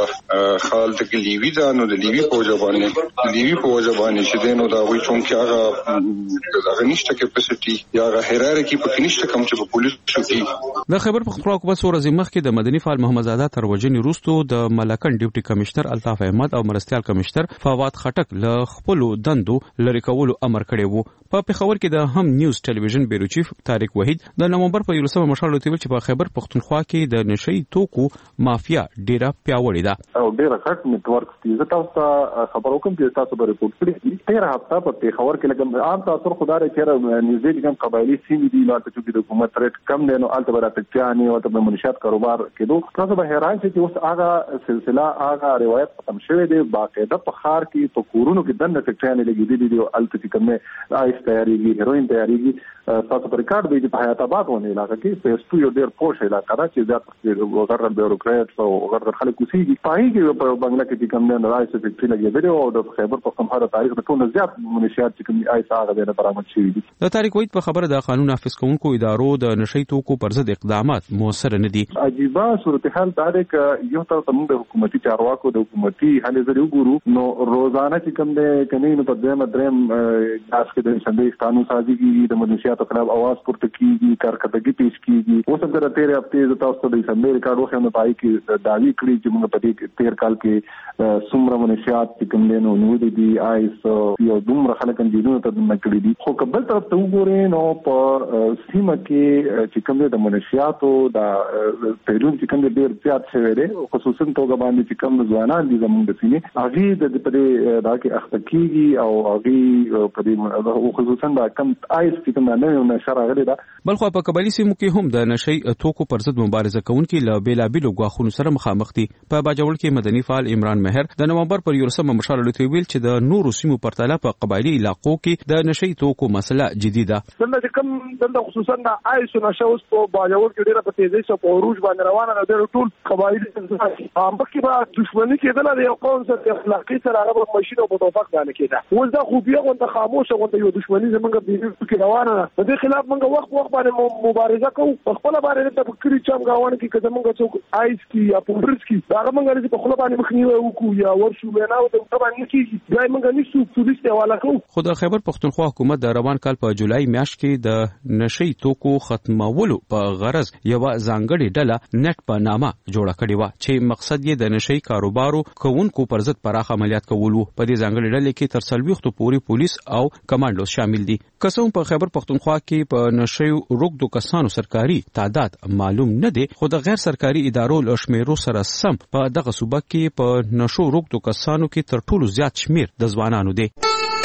خال د لیوی دا نو د لیوی په ځوانه چې دینو دا وي چونکې هغه نشته کیپاسټي یا هغه هیرارکی په نشته کوم چې په پولیسو کې د خبر پختونخوا کو بس ورځې مخکې د مدني فعال محمد زاده تر وژنې وروسته د ملکند ډیپټي کمشنر الطاف احمد او مرستيال کمشنر فواد خټک له خپل دندو لری کولو امر کړی وو. په پېښور کې د هم نیوز ټلویزیون بیورو چیف طارق وحید د نومبر په 11 مشال ویل چې په خیبر پختونخوا کې د نشئی توکو مافیا ډیره پیاوړې ده او ډیره غټ نیټورک دی. زه تاسو ته خبر وکم چې تاسو به ریپورت کړئ. 13 هفته په پېښور کې لګم عام تاسو خدای چې نیوزي کوم قبایلی سیمې دي نو چې د حکومت ریټ کم دی نو البته راټکیانی او د منشات کاروبار کېدو تاسو به حیران شئ چې اوس هغه سلسله هغه روایت ختم شوی دی. باقاعده په خار کې په کورونو کې دنه فیکټریانې لګېدلې دي او البته کومه آیس تیاریږي هیروین تیاریږي. تاسو په ریکارډ دی چې په حیات آباد ونه علاقه کې فیس 2 یو ډېر پوش علاقه ده چې زیات غیر بیوروکرات او غیر خلک کوسيږي. پای کې په بنگلا کې کوم نه آیس فیکټری لګېدلې او د خیبر پختونخوا د تاریخ د ټولو زیات منشات چې کوم آیس هغه نه برآمد شوی دي. د طارق وحید په خبره د قانون نافذ کوونکو ادارو د نشئی توکو پر ضد اقدامات موثر نه دي. عجیبه صورتحال دا ده چې یو تر څنګه د حکومتي چارواکو د حکومتي حالې زری وګورو نو روزانه چې کوم د کني نو په دریم داس کې د سندې قانون سازي کې د منشیاتو خلاف आवाज پورته کیږي کارکړدګي پیش کیږي. اوس هم د 13 هفته تاسو د سندې ریکارډ وخت نه پای کې داوی کړی چې موږ په دې 13 کال کې څومره منشیات چې کوم دینو نو دي آیس یو دومره خلک اندینو ته نکړي دي. خو کبل طرف ته وګورئ نو په سیمه کې چې کوم د منشیاتو د پیرون چې کوم ډیر زیات شوی دی خصوصا توګه باندې چې کوم ځوانان دي زموږ د سیمې هغه د پدې دا کې اخته او هغه پدې خصوصا دا کم آیس چې کوم نه نشر غلي دا. بلخو په قبایلی سیمو کې هم د نشئی توکو پر ضد مبارزه کوونکي له بیلابیلو غواخونو سره مخامخ دي. په باجوړ کې مدني فعال عمران مهر د نومبر پر 11 مشال ویل چې د نورو سیمو پرتله په قبایلی علاقو کې د نشئی توکو مسله جدي ده. دلته کوم دلته خصوصا د آیس نشوس په باجوړ کې ډیره په تیزی سره په عروج باندې روانه ده. ټول قبایلی هم کې به دښمنی کېدل د یو قوم سره اخلاقی سره هغه ماشين او په توفق باندې کېده. اوس دا خو بیا غونډه خاموشه غونډه یو دښمنی زمونږ په کې روانه ده. په دې خلاف موږ وخت باندې مبارزه کوو. په خپل باندې ته فکرې چم غاونه کې کله موږ څوک آیس کې یا پوندرس کې دا موږ په خپل باندې مخنیوي وکړو یا ورشو نه او د باندې کې ځای موږ نشو پولیس ته حواله کوو. خو د خیبر پختونخوا حکومت د روان کال په جولای میاشت کې د نشئی توکو ختمولو په غرض یو ځانګړي ډله نت په نامه جوړه کړې و چې مقصد یې د نشئی کاروبارو کوونکو پر ضد پراخ عملیات کول وو. په دې ځانګړي ډلې کې تر 40 پورې پولیس او کمانډوز شامل دي. قسم په خیبر پختونخوا کې په نشئی روغدو کسانو سرکاري تعداد معلوم نه دي خو د غیر سرکاري ادارو له شمیرو سره سم په دغه صوبه کې په نشو روغدو کسانو کې تر ټولو زیات شمیر د ځوانانو دي.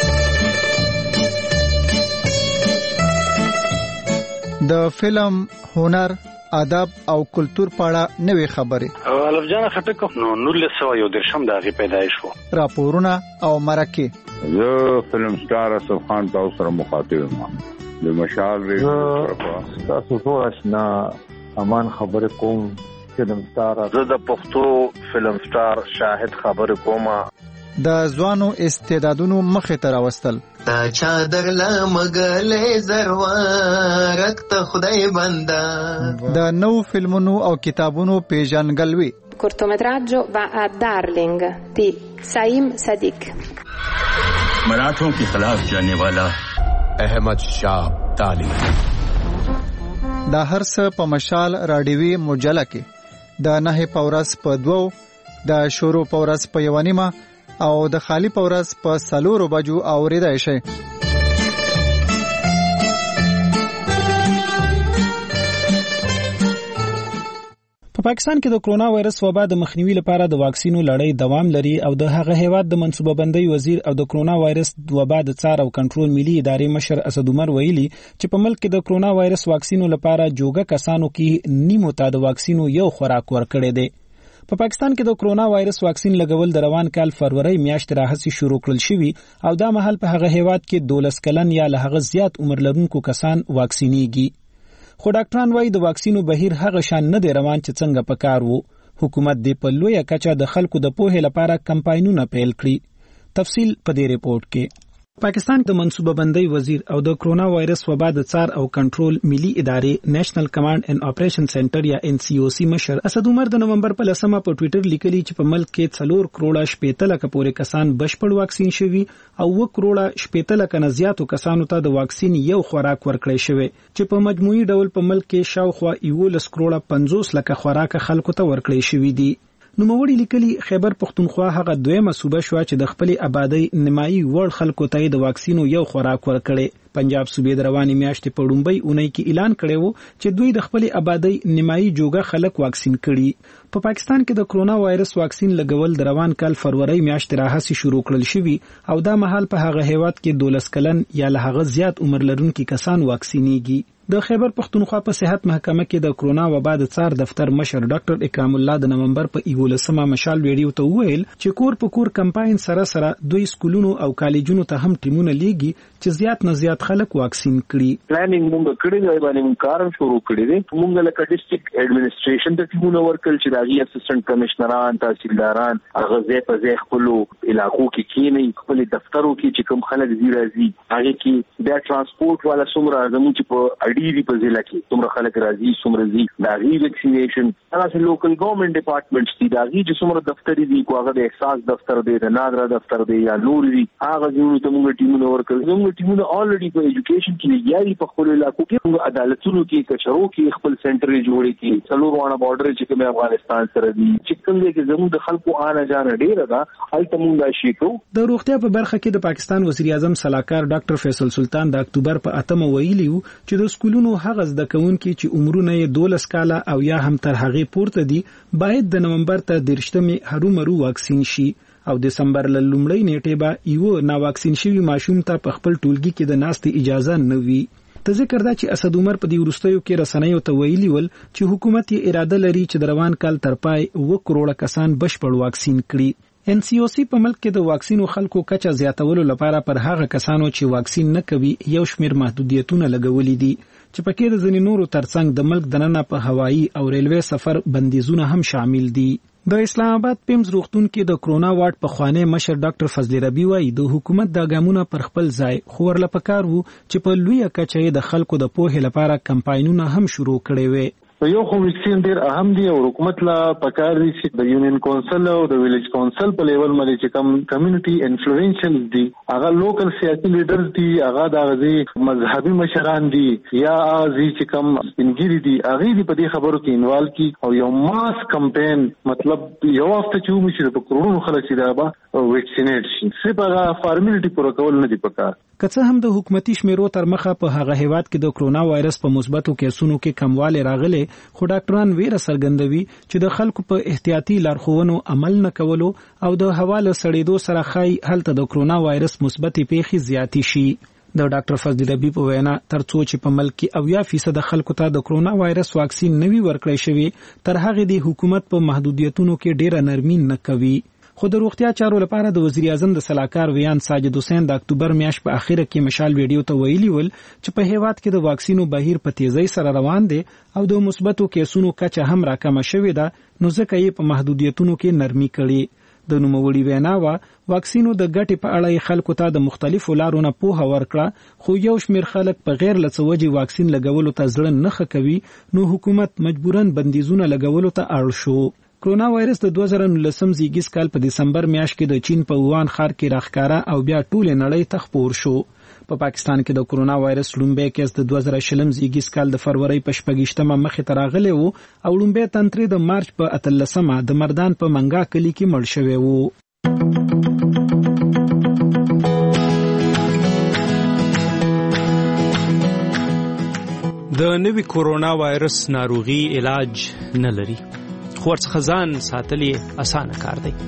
د فلم، هنر، ادب او کلچر په اړه نوې خبرې الف جان خټک نو 1913 د هغه پیدایش وو. راپورونه او مرکه زه فلم سٹار اسف خان تاسو سره مخاطب یم. د مشال ریډیو تاسو ته آشنا امان خبر کوم. فلم سٹار زه د پښتو فلم سٹار شاهد خبر کوم. د ځوانو استعدادونو مخه ته راوستل تا چادر لمغلې زروارک ته خدای بندا. د نو فلمونو او کتابونو پیژنګلوي. cortometraggio va a Darling di Saim Sadiq. मराठों के खिलाफ जाने वाला अहमद शाह ताली. دا هر څه په مشال رادیوي مجله کې د نه پورس په 2 د شورو پورس په 1 او د خالی پورس په 4 بجو اوریدای شي. په پاکستان کې د کرونا وایرس وبا د مخنیوي لپاره د واکسینو لړۍ دوام لري او د هغه هیواد د منصوبه بندۍ وزیر او د کرونا وایرس وبا د څار او کنټرول ملي ادارې مشر اسد عمر ویلي چې په ملک کې د کرونا وایرس واکسینو لپاره جوګه کسانو کې نیمو ته د واکسینو یو خوراک ورکړی دی. په پاکستان کې د کرونا وایرس واکسین لګول د روان کال فروری میاشتې راهیسې شروع کړل شوی او دا مهال په هغه هیواد کې 12 کلن یا له هغه زیات عمر لرونکو کسان واکسینېږي. خو ډاکټران وایي د واکسینو بهیر هغه شان نه دی روان چې څنګه پکار وو. حکومت د په لویه کچه د خلکو د پوهې لپاره کمپاینونه پیل کړي. تفصیل په دې ریپورت کې. پاکستان د منصوبه بندۍ وزیر او د کرونا وایرس وبا د څار او کنټرول ملي ادارې نېشنل کمانډ اینڈ اپریشن سنټر یا NCOC مشر اسد عمر د نومبر په 10 په ټوئیټر لیکلي چې په ملک کې 4 کروڑه 15 لک پورې کسان بشپړ واکسین شوي او 1 کروڑه 15 لک نه زیاتو کسانو ته د واکسین یو خوراک ورکړی شوی چې په مجموعي ډول په ملک کې شاوخوا 11 کروڑه 50 لک خوراک خلکو ته ورکړی شوی دي. نوموړي لیکلي خیبر پښتونخوا هغه دویمه صوبه شو چې د خپل آبادی نیمایي وړ خلکو ته د واکسینو یو خوراک ورکړي. پنجاب صوبې د رواني میاشتې په لومړۍ اونۍ کې اعلان کړی و چې دوی د خپل آبادی نیمایي جوګه خلک واکسین کړي. په پاکستان کې د کرونا وایرس واکسین لګول د روان کال فروری میاشتې راهسي شروع کړل شوی او دا مهال په هغه هیواد کې 12 کلن یا له هغه زیات عمر لرونکي کسان واکسینېږي. د خیبر پښتونخوا په صحت محکمه کې د کرونا وبا د څار دفتر مشر ډاکټر اکرام الله د نومبر په 11مه مشال ویډیو ته وویل چې کور په کور کمپاین سره دوی سکولونو او کالجونو ته هم ټیمونه لیږي چې زیات نه زیات خلک واکسین کړي. پلانینګ موږ کړی دی باندې موږ کار شروع کړی دی. موږ لکه ډیسټریکټ ایڈمنسټریشن ته ټیمونه ورکړل چې راغي اسسټنټ کمشنران تحصیلداران هغه ځای په ځای خپل علاقو کې کینی خپل دفترو کې چې کوم خلک زیرازي هغه کې د ترانسپورت والا څومره زموږ چې په اډیری په ضلع کې څومره خلک راځي څومره زی دا ری ویکسینیشن هغه لوکل ګورنمنت ډپارټمنټس دي دا چې څومره دفتر دي کوغه د احساس دفتر دی د نادرا دفتر دی یا نور دي هغه ځینو ته موږ ټیمونه ورکړل. موږ ټیمونه الریډي په ایجوکیشن کې یاري په خپل علاقو کې موږ عدالتونو کې کچرو کې خپل سنټر جوړې کې څلور وانه بارډر چې کوم افغانستان سره دي چې کوم کې زموږ د خلکو آنه جانه ډیره ده هلته موږ دا شي کوو. د روغتیا په برخه کې د پاکستان وزیر اعظم صلاحکار ډاکټر فیصل سلطان د اکتوبر په 8 ویلي چې د سکولونو هغه زده کوونکي چې عمرونه یې 12 کاله او یا هم تر هغه پورته دي باید د نومبر ته 13مې هرومرو واکسین شي او دسمبر لومړۍ نیټه به یو نا واکسین شوی ماشوم ته په خپل ټولګي کې د ناستې اجازه نه وي. ته ذکر دا چې اسد عمر په دې وروستیو کې رسنیو ته ویلي ول چې حکومت یې اراده لري چې د روان کال تر پای 1 کروڑ کسان بشپړ واکسین کړي. NCOC په ملک کې د واکسینو خلکو کچه زیاتولو لپاره پر هغه کسانو چې واکسین نه کوي یو شمیر محدودیتونه لګولې دي چې پکې د ځینې نورو ترڅنګ د ملک دننه په هوایی او ریلوي سفر بندیزونه هم شامل دي. د اسلام آباد پیمز روغتون کې د کرونا وارډ په خوانه مشر ډاکټر فضل ربی وایي د حکومت د ګامونه پر خپل ځای خور لپاره وو چې په لوی کچې د خلکو د پوهې لپاره کمپاینونه هم شروع کړي وي. یو خو ویکسین ډیر اهم دی او حکومت لا پکار دي چې د یونین کونسل او د ویلیج کونسل په لیول باندې چې کم کمیونټي انفلوئنشل دي هغه لوکل سیاسي لیډرز دي هغه د غزي مذهبي مشران دي یا ازي چې کم انګری دي هغه دي په دې خبرو کې انوالو کی او یو ماس کمپاین مطلب یو هفته چې موږ په کروڑونو خلک چې دا به ویکسینیټ شي صرف هغه فارمیلیټي پوره کول نه دي پکار. که څه هم د حکومتي شمیرو تر مخه په هغه هیواد کې د کرونا وایرس په مثبتو کیسونو کې کمواله راغله خو ډاکټران ویره څرګندوي چې د خلکو په احتیاطي لارښوونو عمل نه کولو او د حواله سړېدو سره خای هلته د کرونا وایرس مثبتې پیښې زیاتې شي. د ډاکټر فضل ربی په وینا ترڅو چې په ملک کې 80% خلکو ته د کرونا وایرس واکسین نوي ورکړی شوی تر هغه د حکومت په محدودیتونو کې ډیره نرمي نه کوي. خو د روغتیا چارو لپاره د وزیر اعظم د صلاحکار ویان ساجد حسین د اکتوبر میاشت په اخیره کې مشال ویډیو ته ویلي ول چې په هیواد کې د واکسینو بهیر په تیزی سره روان دی او د مثبتو کیسونو کچه هم راکمه شوې ده نو ځکه یې په محدودیتونو کې نرمي کړي. د نوموړي وینا واکسینو د ګټې په اړه خلکو ته د مختلفو لارو نه پوهه ورکړه خو یو شمیر خلک په غیر لڅوجي واکسین لګولو ته ځړن نه کوي نو حکومت مجبورن بندیزونه لګولو ته اړ شو. کرونا وایرس د 2019 زیږیز کال په دسمبر میاشت کې د چین په ووهان ښار کې راښکاره او بیا ټول نړۍ ته خپور شو. په پاکستان کې د کرونا وایرس لومبه کیس د 2020 زیږیز کال د فروری په 28مه مخې ته راغلی وو او لومبه تنتري د مارچ په 18مه د مردان په منګا کلی کې مړ شوی وو. د نوي کرونا وایرس ناروغي علاج نه لري خو ورڅخه ځان ساتل یې اسانه کار دی.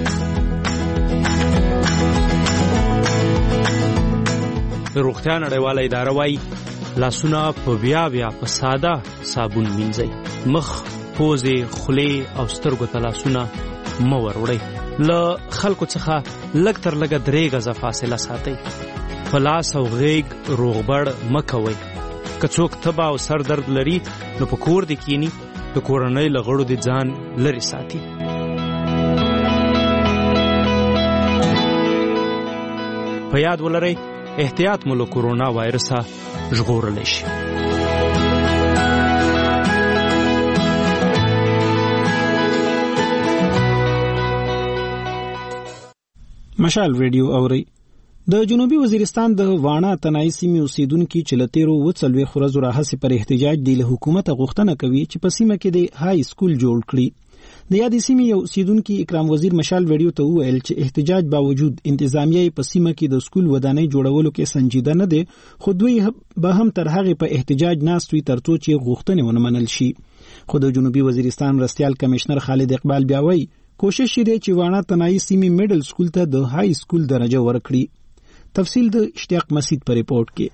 د روغتیا نړیواله اداره وايي لاسونه په بیا په ساده صابون مینځئ. مخ، پوزې، خولې او سترګو ته لاسونه مه وروړئ. له خلکو څخه لږ تر لږه 3 غزه فاصله ساتئ. په لاس او غیږ روغبړ مه کوئ. که څوک تبه او سر درد لري نو په کور دې کینی د کورنۍ له غړو د ځان لري ساتي. په یاد ولرئ احتیاط مو له کرونا وایرسه ژغورلی شي. مشال ویډیو اوري. د جنوبي وزیرستان د وانا تنای سیمې اوسیدونکو چې لتیرو وڅلوي خورزو راهسي پر احتجاج دی له حکومت غوښتنه کوي چې په سیمه کې د های سکول جوړ کړي. د یادې سیمې یو اوسیدونکي اکرام وزیر مشال ویډیو ته وویل چې احتجاج باوجود انتظامیه په سیمه کې د سکول ودانۍ جوړولو کې سنجیده نه دي، خو دوی به هم تر هغه په احتجاج ناست وي ترڅو چې غوښتنې ونه منل شي. خو د جنوبي وزیرستان مرستیال کمشنر خالد اقبال بیا وایي کوشش یې دی چې وانا تنایي سیمې میډل سکول ته د های سکول درجه ورکړي. تفصیل د اشتیاق مسید په ریپورت کې.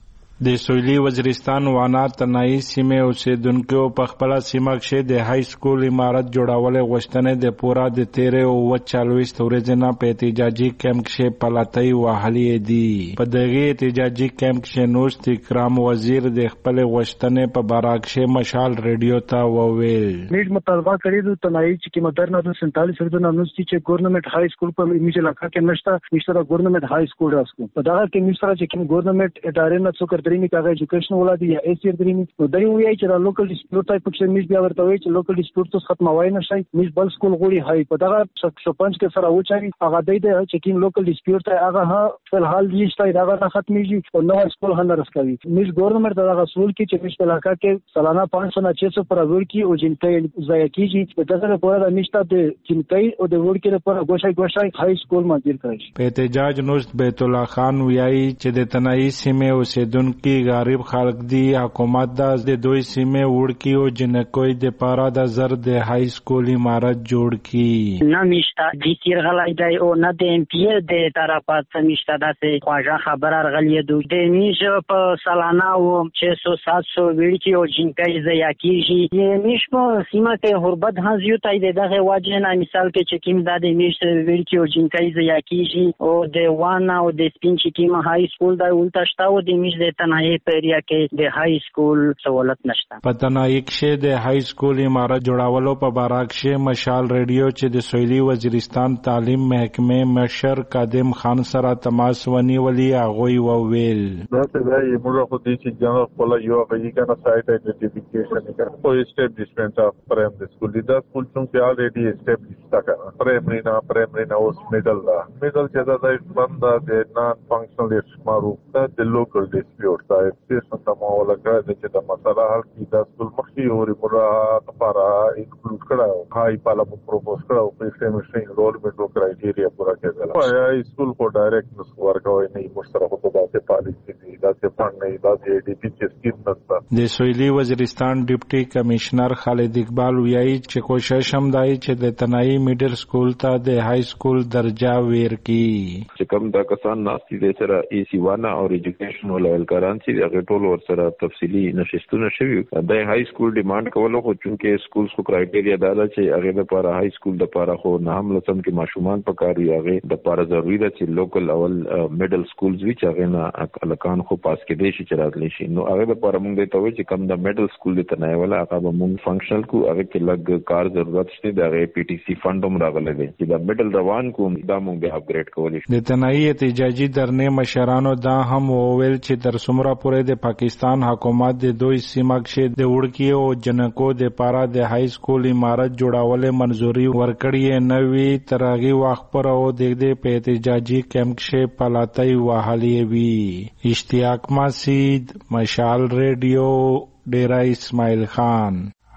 د سویلي وزیرستان وانا تنایي سیمې اوسیدونکو په خپل سیمه کې د های سکول عمارت جوړولو غوښتنې د پورا د 13 او 44 ورځې نه په احتجاجي کیمپ کې پلاتای وهلې دي. په دغه احتجاجي کیمپ کې نوست اکرام وزیر د خپل غوښتنې په باره کې مشال ریډیو ته وویل میډ مطالبه کړې د تنایي چې مدرنه د 47 ورځې نه نوستي چې ګورنمنت های سکول په میجه علاقې کې نشته د ګورنمنت های سکول راځو په دغه کې میسره چې ګورنمنت ادارې نه څوک درېمي کاغه ایجوکیشن ولادي یا ایسیر درېمي نو دوی وایي چې د لوکل ډیسپیوټ ټایپ کې میج بیا ورته وایي چې لوکل ډیسپیوټ څه ختموي نه شي میج بل سکول غوړي هاي په دغه 105 کې سره وچاري هغه د چې کین لوکل ډیسپیوټ ته هغه په حال دې شته دا نه ختميږي او نو سکول هنه رسکوي میج ګورنمنت دغه سکول کې چې میج علاقہ کې سالانه 500 نه 600 پر ور کې او جنټي ضایع کیږي په دغه پورا د نشته د جنټي او د ور کې پر ګوشای هاي سکول منځیر کړی. په احتجاج نوست بیت الله خان ویایي چې د تنایي سیمې اوسیدونکو غریب خلک دي، حکومت د دوی سیمې وړکی او جنکوي د پاره د زر د های سکول عمارت جوړ کی. نه میشته د تیر غلای دی او نه د ام پی د طرفات میشته د خواجه خبر ارغلی دو د میش په سالانه او 600 700 وړکی او جنکای ضایع کیږي. د میش په سیمه کې غربت هزیو تای دغه واجب نه مثال کې چې کیم د میش وړکی او جنکای ضایع کیږي او د وانا او د سپین چې کیم های سکول د ولټشتا او د میش د تنهایی پیریا کې د های سکول سہولت نشته. په تنهایی کې د های سکول عمارت جوړولو په باره کې مشال ریډیو چې د سویلي وزیرستان تعلیم محکمې مشر قادم خان سره تماس ونیولي هغوی وویل دا ته یې موږ خو دې چې جنرال خپل یو غوږی کنه سایت ایډنټیفیکیشن کړو او اسټابلیشمنت اف پرایمری سکول دا سکول چې الریډي اسټابلیش تا کړه پرایمری نه اوس میډل چې دا بند د نان فنکشنل معروف د لوکل ډیسپیوټ دا سیستم ته مولا کړی چې د مسله حل کی د سکول مخکې اوري مراد لپاره انکلود کړو هاي پاله پروپوز کړو په سیمستر انرولمنت کرایټیریا پورا کړل. په سکول کو ډایرکټ نس ورکوي نه مشترک په داسې پالیسي دي داسې فند نه داسې ډي پی چې سکیم نشته. د سویلي وزیرستان ډیپټي کمشنر خالد اقبال ویایي چې کوشش هم دی چې د تنایي میډل سکول ته د های سکول درجه ورکړي. چې کوم دا کسان ناشتي دي سره ای سی وانا او ایجوکیشن ولول کاران چې هغه ټول ور سره تفصیلی نشستونه شوي د های سکول ډیماند کولو خو چونکه سکولز کو کرایټیریا دا چې هغه لپاره های سکول د لپاره خو نه هم لسم کې ماشومان پکاري هغه د لپاره ضروری ده چې لوکل اول میډل سکولز وی چې هغه نه الکان خو پاس کې دي چې راتلی شي نو هغه لپاره موږ ته وایي چې کوم د میډل سکول د تنای ولا هغه به موږ فنکشنل کو هغه کې لګ کار ضرورت شته د هغه پی ټی سی فند هم راغلی دی چې د میډل روان کو دا موږ به اپګریډ کولی شو. د تنای احتجاجي درنې مشرانو دا هم وویل چې تر څومره پورې د پاکستان حکومت د دوی سیمه کې د وړکی او جنکو د پاره د های سکول عمارت جوړولو منځوري ورکړی نه وي تر هغه وخت پر او د دې په احتجاجي کیمپ کې پلاتای وهلې وي. اشتیاق مسید مشال ریډیو ډیرا اسماعیل خان.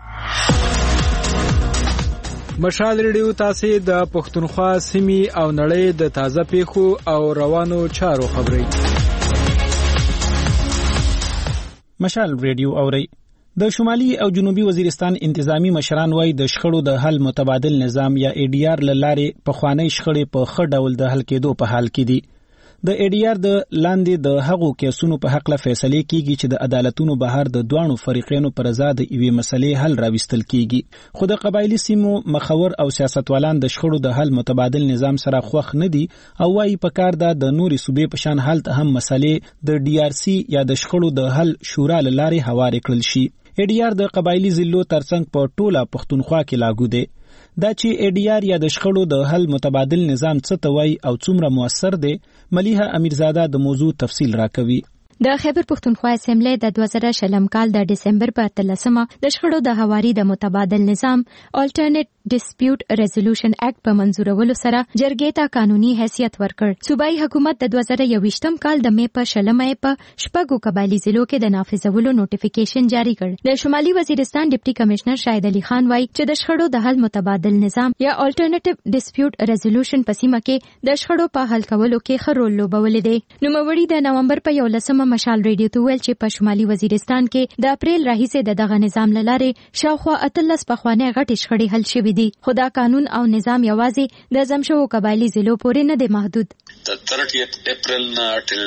مشال ریډیو تاسو د پښتونخوا سیمې او نړۍ د تازه پیښو او روانو چارو خبري مشال ریډیو اوري. د شمالي او جنوبي وزیرستان انتظامی مشران وای د شخړو د حل متبادل نظام یا ای ډی آر لاره په خوانی شخړې په خړ ډول د حل کېدو په حال کې دي. د ای ډی آر د لاندې د هغو کیسونو په حق له فیصله کیږي چې د عدالتونو بهر د دوانو فریقینو پر ضد ایوي مسلې حل راوستل کیږي. خو د قبایلی سیمو مخور او سیاستوالان د شخړو د حل متبادل نظام سره خوښ نه دي او وايي په کار د نوري صوبې په شان حل ته هم مسلې د ډي آر سی یا د شخړو د حل شورا لاره هوارې کړل شي. ای ډی آر د قبایلی ضلعو ترڅنګ په ټوله پښتونخوا کې لاګو دی. دا چې ای ډی آر یا د شخړو د حل متبادل نظام څه ته وایي او څومره موثر دی، ملیحه امیرزاده د موضوع تفصیل راکوي. د خیبر پښتونخوا اسمبلی د 2020 کال د ډسمبر په 13مه د شخړو د هواري د متبادل نظام الټرنیټ ډسپیوټ ریزولوشن اکټ په منزورولو سره جرګې ته قانوني حیثیت ورکړ. صوبایي حکومت د 2021 کال د می په 16 په شپږو قبایلی ضلعو کې د نافذولو نوټیفیکیشن جاری کړ. د شمالي وزیرستان ډیپټي کمشنر شاهد علي خان وایي چې د شخړو د حل متبادل نظام یا الټرنیټیو ډسپیوټ ریزولوشن په سیمه کې د شخړو په حل کولو کې ښه رول لوبولی دی. نوموړي د نومبر په 11 مشال ریډیو ته ویل چې په شمالي وزیرستان کې د اپریل راهیسې دغه نظام لاره شاوخوا 18 پخوانۍ غټې شخړې حل شوې دي، خو دا قانون او نظام یوازې د زمشو قبایلی ضلعو پورې نه دی محدود. د 30 اپریل نه ټل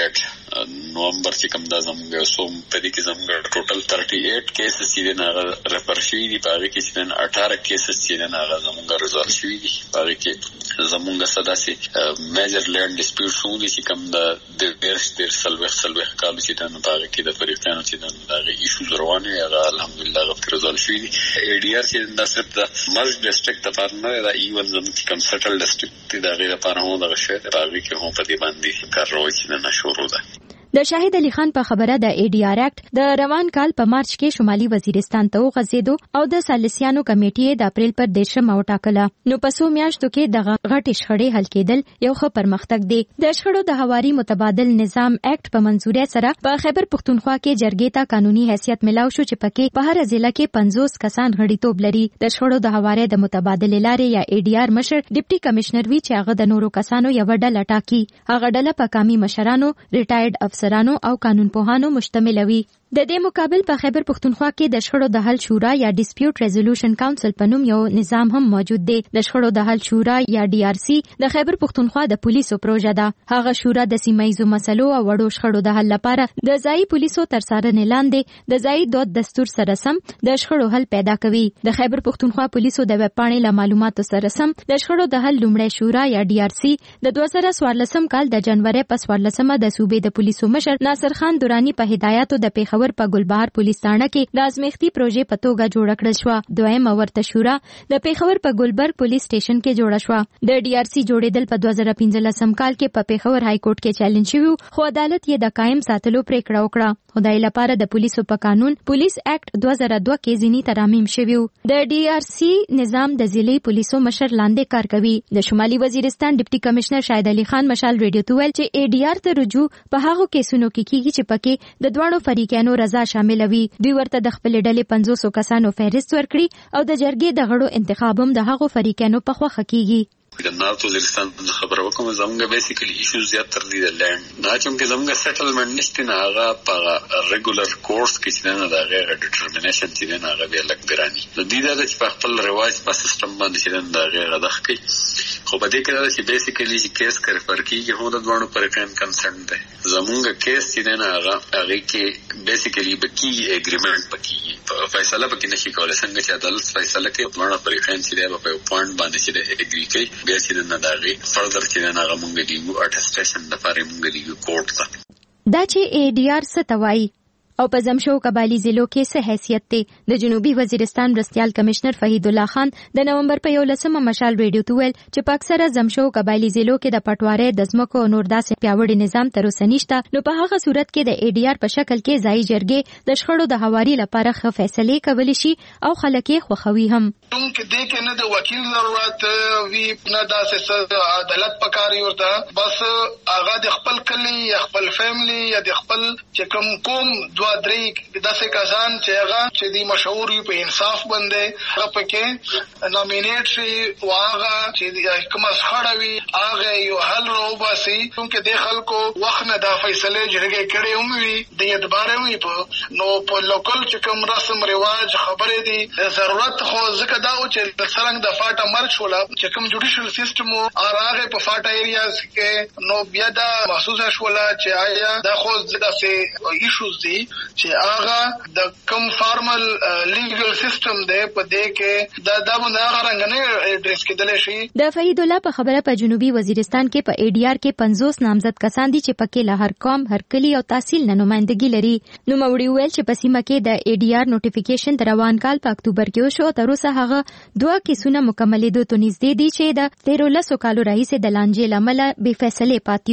ډیټ نومبر چې کوم دا زموږ سوم په دې کې زموږ ټوټل 38 کیسز چې نه ریفر شوي دي، په هغه کې چې 18 کیسز چې نه هغه زموږ ریزالو شوي دي. په هغه کې زموږ سداسي میجر لینډ ډسپیوټ شو دي چې کوم د ډیر سلوخ کالو چې د باغ کې د فریقانو چې د ایشوز روانه هغه الحمدلله غوښتل ریزالو شوي دي. ای ډی آر چې د صرف د مرج ډسټریکټ لپاره نه دا ایون زموږ کوم سټل ډسټریکټ د غیر لپاره هم دغه شی راغی کې هم په دې باندې کاروي چې نه شروع ده. د شاهد علي خان په خبره د ای ډی آر اکټ د روان کال په مارچ کې شمالي وزیرستان ته وغځېدو او د سالسیانو کمیټې د اپریل پر 10 وټاکله. نو په څو میاشتو کې د غټې شخړې حل کېدل یو ښه پرمختګ دی. د شخړو د هواري متبادل نظام اکټ په منزورۍ سره په خیبر پښتونخوا کې جرګې ته قانوني حیثیت ملاو شو چې پکې په هر ضلع کې 50 کسان غړیتوب لري. د شخړو د هواري د متبادل لارې یا ای ډی آر مشر ډیپټي کمشنر وی چې هغه د نورو کسانو یو ډله ټاکي. هغه ډله په قومي مشرانو، ریټایرډ افسرانو او قانون پوهانو مشتمل وي. د دې مقابل په خیبر پښتونخوا کې د شخړو د حل شورا یا ډسپیوټ ریزولوشن کونسل په نوم یو نظام هم موجود دی. د شخړو د حل شورا یا ډي آر سی د خیبر پښتونخوا د پولیسو پروژه ده. هغه شورا د سیمایي مسلو او وړو شخړو د حل لپاره د ځایي پولیسو تر څارنې لاندې د ځایي دود دستور سره سم د شخړو حل پیدا کوي. د خیبر پښتونخوا پولیسو د ویب پاڼې له معلوماتو سره سم د شخړو د حل لومړی شورا یا ډي آر سی د 2014 کال د جنوري په 14مه د صوبې د پولیسو مشر ناصر خان دورانی په هدایتو د پیښور په ګلبهار پولیس تاڼه کې د ازمیښتي پروژې په توګه جوړ کړل شو. دویم ورته شورا د پیښور په ګلبرګ پولیس سټیشن کې جوړه شو. د ډي آر سی جوړېدل په 2015 کال کې په پیښور های کورټ کې چیلنج شو، خو عدالت یې د قائم ساتلو پریکړه وکړه. خدای لپاره د پولیسو په قانون پولیس اکټ 2002 کې ځینی ترامیم شوی. د ډي آر سی نظام د ضلعي پولیسو مشر لاندې کار کوي. د شمالي وزیرستان ډیپټي کمشنر شاهد علي خان مشال ریډیو ته ویل چې ای ډي آر ته رجوع په هغو کیسونو کې کیږي چې پکې د دوه فریقانو رضا شامل وي. دوی ورته د خپل ډلې 500 کسانو فهرست ورکړي او د جرګې د غړو انتخاب هم د هغو فریقانو په خوښه کیږي. د نارت وزیرستان خبره وکم زموږ بیسیکلی ایشوز زیات تر دي د لند نه چې زموږ سیټلمنټ نشته نه هغه په ریګولر کورس کې چې نه دا غیر ډیټرمینیشن چې نه هغه به لک ګرانی د دې د په خپل رواج په سیستم باندې چې دا غیر دغه کوي. خو په دې کې چې بیسیکلی چې کیس کړ پر کېږي هو د دوه پر کین کنسرن ده. زموږ کیس چې نه هغه کې بیسیکلی بکی اګریمنت پکې فیصله پکې نشي کولای څنګه چې عدالت فیصله کوي دوه پر کین چې په پوینټ باندې چې اګری کوي بیا چې نه داغي فردر چې نه غمونګ دیو اټسټیشن د پاره مونږ دیو کورټ ته دا چې ای ډي آر ستوي او په زمشو قبایلی ضلعو کې څه حیثیت دی. د جنوبي وزیرستان مرستیال کمشنر فهید الله خان د نومبر په 11مه مشال ریډیو ته ویل چې په اکثره زمشو قبایلی ضلعو کې د پټوارۍ د ځمکو او نور داسې پیاوړي نظام تر اوسه نشته. نو په هغه صورت کې د ای ډي آر په شکل کې ځایي جرګې د شخړو د هواري لپاره ښه فیصلې کولی شي او خلک یې خوښوي هم. چې دې کې نه د وکیل ضرورت وی نه داسې عدالت پکاري ورته بس هغه د خپل کلی یا خپل فیملی یا د خپل چې کوم دوه درې داسې کسان چې هغه چې دی مشهور وي په انصاف باندې هغه پکې نامینیټ شي واغه چې کوم خړه وي هغه یو حل راوباسي چې د خلکو وخت نه دا فیصله جرګې کړي هم وي د اعتبار وي په نو په لوکل چې کوم رسم رواج خبرې دي ضرورت خو ځکه دا و چې د څنګه د فاټا مرچ ولا چې کوم جوډیشل سیستم او هغه په فاټا ایریاز کې نو بیا دا محسوسه شولا چې آیا دا خو داسې ایشوز دي چې هغه د کوم فارمل لیګل سیستم دی په دې کې دا باندې هغه رنګ نه اډریس کېدل شي. د فهید الله په خبره په جنوبي وزیرستان کې په ای ډي آر کې 50 نامزد کسان دي چې پکې له هر قوم، هر کلی او تحصیل نه نمائندګي لري. نو موري ویل چې په سیمه کې د ای ډي آر نوټیفیکیشن تر روان کال په اکتوبر کې شو. تر اوسه هغه 2 کیسونه مکملېدو ته نږدې دي چې د 13 کالو راهیسې د لانجې لامل به فیصله پاتیو.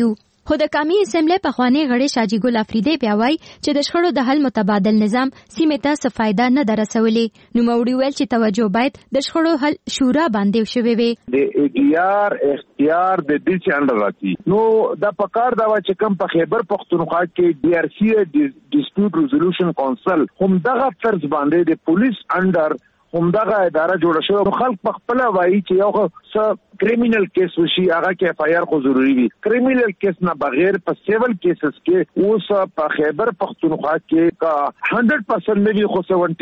خو د قومي اسمبلی پخوانی غړي شاجي ګل افریدي بیا وایي چې د شخړو د حل متبادل نظام سیمې ته څه فایده نه درسولې. نو موري ویل چې توجه باید د شخړو حل شورا باندې شوي وي. د ADR اختیار د دې چې اندر راځي نو دا پکار دا چې کوم په خیبر پختونخوا کې DRC ډیسپیوټ ریزولوشن کونسل هم دغه طرز باندې د پولیس انډر همدغه اداره جوړه شوه. خلک په خپل وایي چې یو څه کریمینل کیس وشي هغه کې FIR خو ضروری وي. کریمینل کیس نه بغیر په سیول کیسز کې اوس په خیبر پختونخوا کې کا 100% نه وي خو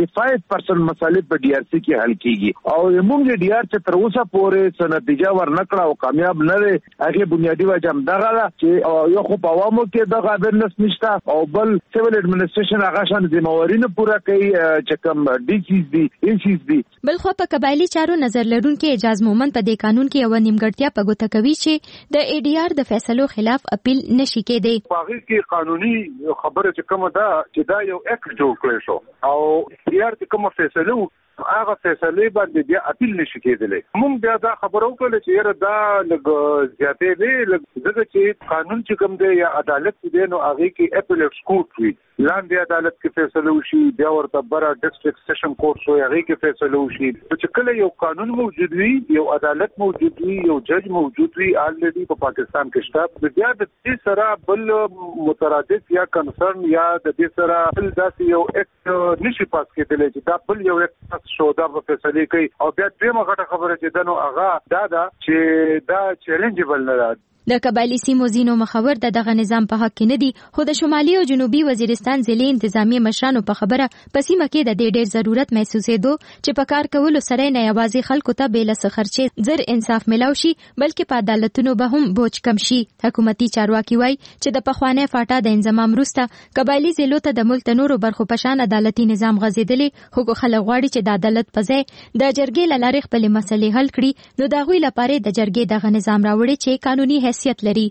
75% مسالې په DRC کې حل کیږي او موږ DRC چې تر اوسه پورې څه نتیجه ورنکړه او کامیاب نه دی. هغه بنیادی وجه هم دغه ده چې یو خو په عوامو کې دغه اورنس نشته او بل سیول ایڈمنسټریشن هغه شان ذمہواری نه پوره کوي چې کوم DCs دي بل خو په قبایلی چارو نظر لرونکو اعجاز مومن په دې قانون کې یو نیمګړتیا په ګوته کوي چې د ADR د فیصلو خلاف اپیل نشي کېدی. په هغه کې قانوني خبره چې کومه ده چې دا یو اکټ جوړ کړی شو او ADR چې کومه فیصله هغه فیصله باندې بیا اپیل نشي کېدلی. موږ بیا دا خبرو کړل چې یره دا لږ زیاتې دی لږ چې قانون چې کوم دی یا عدالت دی نو هغه کې اپیلیټ کوټ وي لاندې عدالت کې فیصله وشي بیا ورته بره ډیسټریکټ سیشن کورټ شو هغه کې فیصله وشي. چې کله یو قانون موجود وي یو عدالت موجود وي یو جج موجود وي الریډي په پاکستان کې شته بیا د دې سره بل مترادف یا کنسرن یا د دې سره بل داسې یو اکټ نشي پاس کېدلی چې دا بل یو اکټ شو دا په فیصله کوي او بیا دغه غټه خبره چې دنو هغه دا چې دا چیلنجبل نه ده. د قبایلی سیمو ځینو مخور دغه نظام په حق کې نه دي خو د شمالي او جنوبي وزیرستان ضلع انتظامی مشرانو په خبره په سیمه کې د ډېر ضرورت محسوسېدو چې په کار کولو سره نه یوازې خلکو ته بې له خرچې زر انصاف ملاو شي بلکې په عدالتونو به هم بوج کم شي. حکومتي چارواکي وایي چې د پخوانی فاټا د انضمام وروسته قبایلی ضلعو ته د ملک نورو برخو په شان عدالتي نظام غځېدلی خو خلک غواړي چې د عدالت په ځای د جرګې له لارې خپلې مسلې حل کړي نو د هغوی لپاره د جرګې دغه نظام راوړي چې قانوني حیثیت لري.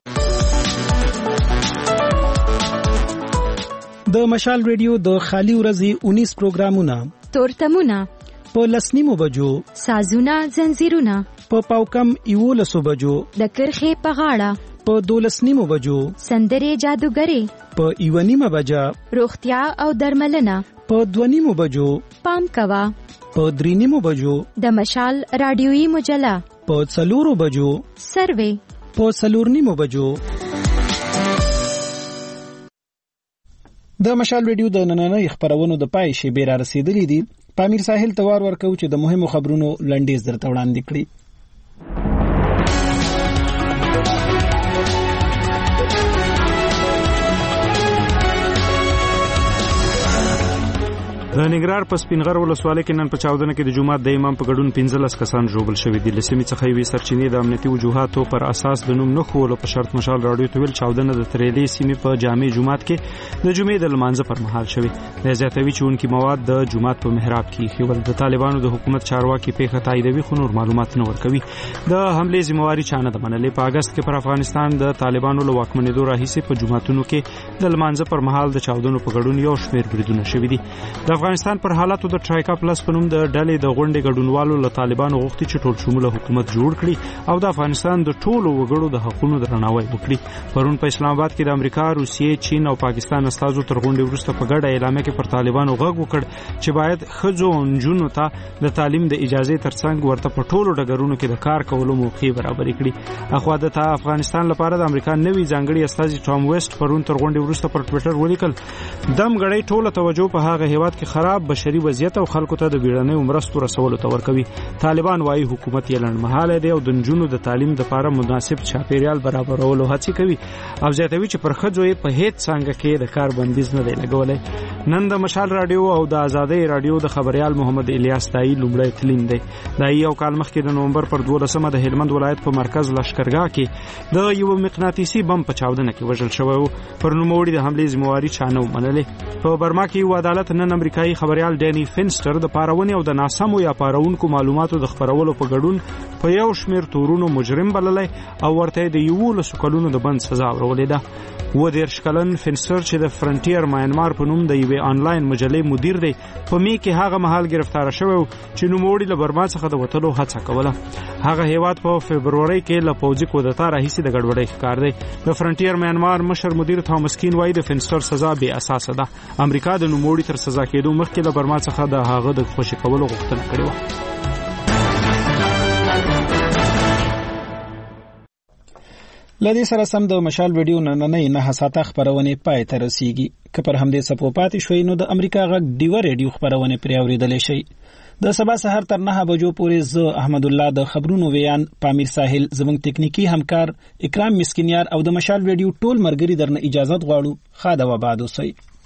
د مشال ریډیو د خالی ورځې 19 پروګرامونه تورتمونه په لسنیمو بجو سازونه زنجیرونه په پاوکم 11 بجو د کرخې په غاړه په 12 بجو سندرې جادوګرې په 1 بجا روغتیا او درملنه په 2 بجو پام کوا په 3 بجو د مشال رادیویی مجله په 4 بجو سروې په 4 بجو. د مشال ریډیو د نننۍ خبرونو د پای شیبې را رسیدلې دي. پامیر ساحل توار ورکو چې د مهمو خبرونو لنډیز درته وړاندې کړي. د ننګرهار په سپینغر ولسوالۍ کې نن په چاودنه کې د جمعات د امام په ګډون 15 کسان ژوبل شوي دي. لسمې څخه یوې سرچینې د امنیتي وجوهاتو پر اساس د نوم نه خولو په شرط مشال راډیو ته ویل چاودنه د تریلې سیمې په جامع جمعات کې د جمعې د لمانځه پر مهال شوې. د زیاتوي چونکي مواد د جمعات په محراب کې خېول د طالبانو د حکومت چارواکي پیښه تاییدوي خو نور معلومات نه ورکوي. د حمله ذمہواری چانه د منلې په اگست کې پر افغانستان د طالبانو له واکمنېدو راهیسې په جمعاتونو کې د لمانځه پر مهال د چاودنو په ګډون یو شمېر بریدونه شوي دي. د افغانستان پر حالاتو د ټرایکا پلس په نوم د ډلې د غونډې ګډونوالو له طالبانو غوښتي چې ټول شموله حکومت جوړ کړي او د افغانستان د ټولو وګړو د حقوقو درناوی وکړي. پرون په اسلام آباد کې د امریکا، روسیې، چین او پاکستان استازو تر غونډې وروسته په ګډه اعلامیه کې پر طالبانو غږ وکړ چې باید ښځو او نجونو ته د تعلیم د اجازه ترڅنګ ورته په ټولو ډګرونو کې د کار کولو موقع برابر کړي. اخوا د افغانستان لپاره د امریکا نوي ځانګړي استازي ټام ویسټ پرون تر غونډې وروسته پر ټوئیټر ولیکل دم غړي ټوله توجه په هغه هیواد کې خراب بشري وضعیت او خلکو ته د بیړنۍ مرستو رسولو ته ورکوي. طالبان وايي حکومت یې لنډمهاله دی او د نجونو د تعلیم لپاره مناسب چاپیریال برابرولو هڅې کوي او زیاتوي چې پر ښځو یې په هیڅ څنګه کې د کار بندیز نه دی لګولی. نن د مشال رادیو او د آزادۍ رادیو د خبريال محمد الیاس دای لومړی تلین دی. دا یو کال مخکې د نومبر پر 12 د هلمند ولایت په مرکز لشکرګاه کې د یو مقناطیسي بم په چاودنه کې وژل شوی و. پر نوموړي د حملې ذمہواری چانه ومنلې. په برما کې یو عدالت نن امریکایي خبريال ډینی فینسټر د پارونې او د ناسمو یا پارونکو معلوماتو د خبرولو په ګډون په یو شمېر تورونو مجرم بللی او ورته د 11 کلونو د بند سزا ورولې ده. ودېرش کلن فینسر چې د فرنټیر ماینمار په نوم د یوې آنلاین مجلې مدیر دی په می کې هغه مهال گرفتار شوی چې نوموړي له برما څخه د وتلو هڅه کوله. هغه هیواد په فبروري کې له پوځي کودتا راهیسې د ګډوډۍ ښکار دی. د فرنټیر ماینمار مشر مدیر توماس کین وایي د فینسر سزا بې اساسه ده. امریکا د نوموړي تر سزا کېدو مخکې له برما څخه د هغه د خوشي کولو غوښتنه کړې وه. لدې سره سم د مشال ویډیو نننۍ 9 ساعته خبرونه پای ته رسیږي. که پر همدې سپو پاتې شوي نو د امریکا غږ ډیوه ریډیو خبرونه پرې اورېدلی شئ. د سبا سحر تر 9 بجو پورې زه احمد الله د خبرونو ویان پامیر ساحل زموږ تکنیکی همکار اکرام مسکینیار او د مشال ویډیو ټول مرګري درنه اجازه غواړو. خاده و بعد اوسئ.